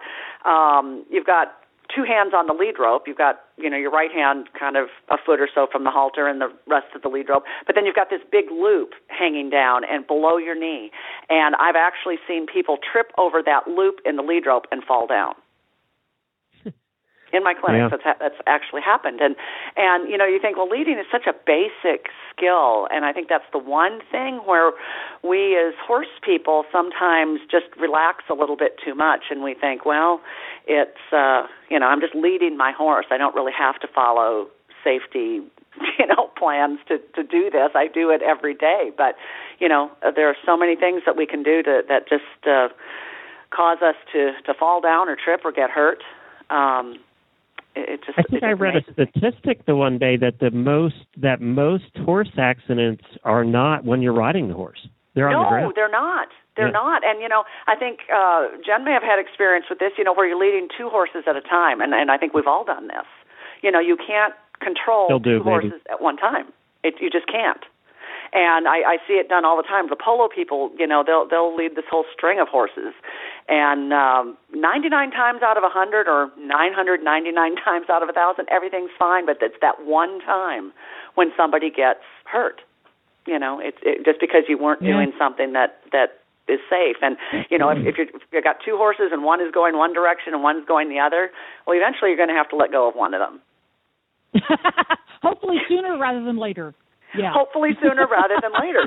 two hands on the lead rope. You've got your right hand kind of a foot or so from the halter and the rest of the lead rope, but then you've got this big loop hanging down and below your knee. And I've actually seen people trip over that loop in the lead rope and fall down. in my clinics. That's actually happened. And you think, well, leading is such a basic skill, and I think that's the one thing where we as horse people sometimes just relax a little bit too much, and we think, well, it's I'm just leading my horse. I don't really have to follow safety plans to do this. I do it every day, but there are so many things that we can do that just cause us to fall down or trip or get hurt. I think I read a statistic the one day that most horse accidents are not when you're riding the horse. They're on the ground. No, they're not. They're not. And, I think Jen may have had experience with this, where you're leading two horses at a time, and I think we've all done this. You can't control two horses at one time. You just can't. And I see it done all the time. The polo people, they'll lead this whole string of horses. And 99 times out of 100 or 999 times out of 1,000, everything's fine. But it's that one time when somebody gets hurt. It's just because you weren't doing something that is safe. And, if you've got two horses and one is going one direction and one's going the other, well, eventually you're going to have to let go of one of them. Hopefully sooner rather than later. Yeah. Hopefully sooner rather than later.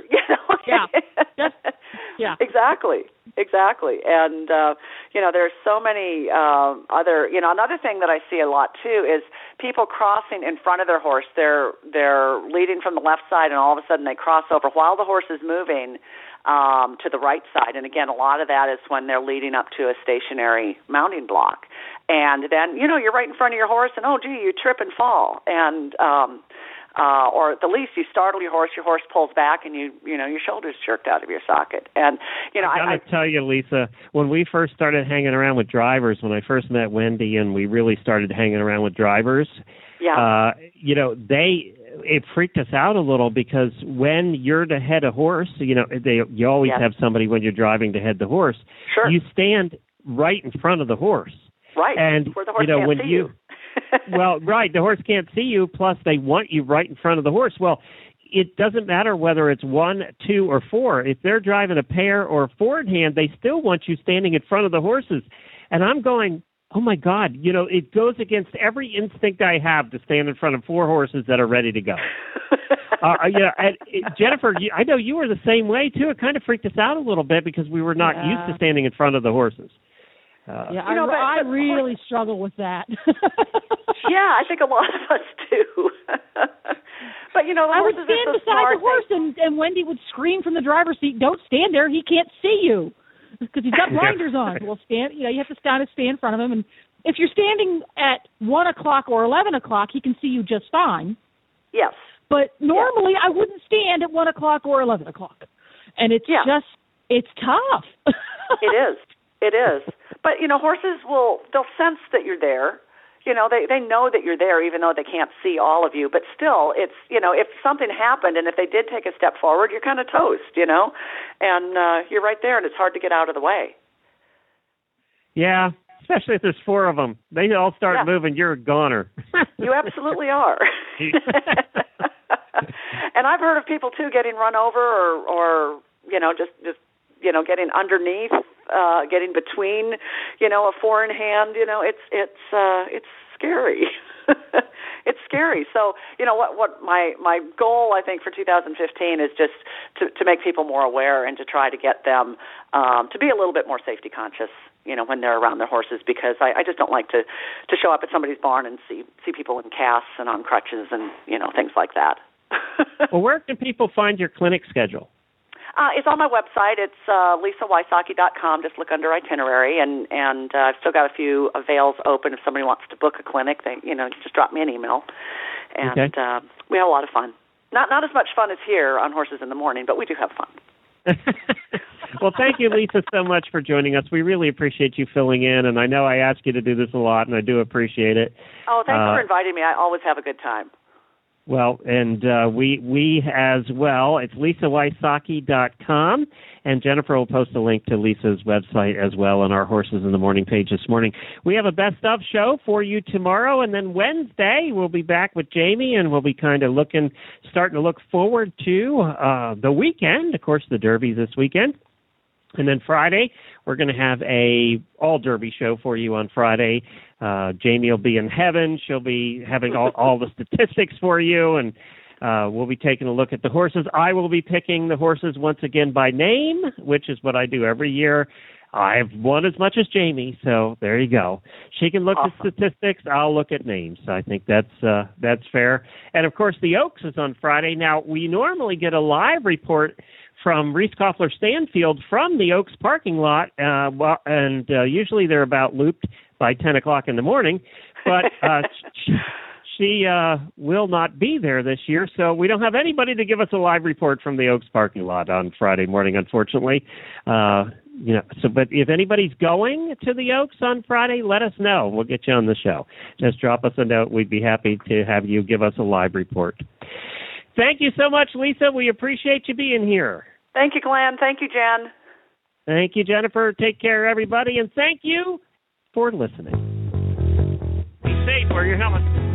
Yeah. Exactly. And, there's so many other, another thing that I see a lot too is people crossing in front of their horse. They're leading from the left side and all of a sudden they cross over while the horse is moving to the right side. And again, a lot of that is when they're leading up to a stationary mounting block. And then, you're right in front of your horse and, oh, gee, you trip and fall. And, or at the least you startle your horse pulls back and your shoulder's jerked out of your socket. And, I got to tell you, Lisa, when we first started hanging around with drivers, when I first met Wendy and we really started hanging around with drivers, it freaked us out a little because when you're to head a horse, you always have somebody when you're driving to head the horse. Sure. You stand right in front of the horse. Right. And where the horse can't see you. Well, right, the horse can't see you, plus they want you right in front of the horse. Well, it doesn't matter whether it's 1, 2, or 4. If they're driving a pair or a four in hand, they still want you standing in front of the horses. And I'm going, oh, my God, it goes against every instinct I have to stand in front of 4 horses that are ready to go. Jennifer, I know you were the same way, too. It kind of freaked us out a little bit because we were not used to standing in front of the horses. I really struggle with that. Yeah, I think a lot of us do. But, I would stand beside the horse, and Wendy would scream from the driver's seat, don't stand there, he can't see you, because he's got blinders on. Well, you have to stand in front of him, and if you're standing at 1 o'clock or 11 o'clock, he can see you just fine. Yes. But normally I wouldn't stand at 1 o'clock or 11 o'clock. And it's it's tough. It is. But, horses they'll sense that you're there. They know that you're there even though they can't see all of you. But still, it's, if something happened and if they did take a step forward, you're kind of toast, and you're right there and it's hard to get out of the way. Yeah, especially if there's 4 of them. They all start moving, you're a goner. You absolutely are. And I've heard of people, too, getting run over or just getting underneath, getting between, a 4 in hand, it's scary. It's scary. So, what my goal, I think, for 2015 is just to make people more aware and to try to get them to be a little bit more safety conscious, when they're around their horses, because I just don't like to show up at somebody's barn and see people in casts and on crutches and, things like that. Well, where can people find your clinic schedule? It's on my website. It's lisawysocki.com. Just look under itinerary, and I've still got a few avails open. If somebody wants to book a clinic, they just drop me an email, and we have a lot of fun. Not as much fun as here on Horses in the Morning, but we do have fun. Well, thank you, Lisa, so much for joining us. We really appreciate you filling in, and I know I ask you to do this a lot, and I do appreciate it. Oh, thanks for inviting me. I always have a good time. Well, and we as well. It's lisawysocki.com, and Jennifer will post a link to Lisa's website as well on our Horses in the Morning page this morning. We have a best of show for you tomorrow, and then Wednesday we'll be back with Jamie, and we'll be kind of starting to look forward to the weekend. Of course, the Derby's this weekend. And then Friday, we're going to have a all Derby show for you on Friday. Jamie will be in heaven. She'll be having all the statistics for you, and we'll be taking a look at the horses. I will be picking the horses once again by name, which is what I do every year. I've won as much as Jamie, so there you go. She can look at statistics. I'll look at names. So I think that's fair. And, of course, the Oaks is on Friday. Now, we normally get a live report from Reese Koffler Stanfield from the Oaks parking lot, and usually they're about looped by 10 o'clock in the morning. But she will not be there this year, so we don't have anybody to give us a live report from the Oaks parking lot on Friday morning, unfortunately. But if anybody's going to the Oaks on Friday, let us know. We'll get you on the show. Just drop us a note. We'd be happy to have you give us a live report. Thank you so much, Lisa. We appreciate you being here. Thank you, Glenn. Thank you, Jen. Thank you, Jennifer. Take care, everybody, and thank you for listening. Be safe. Wear your helmet.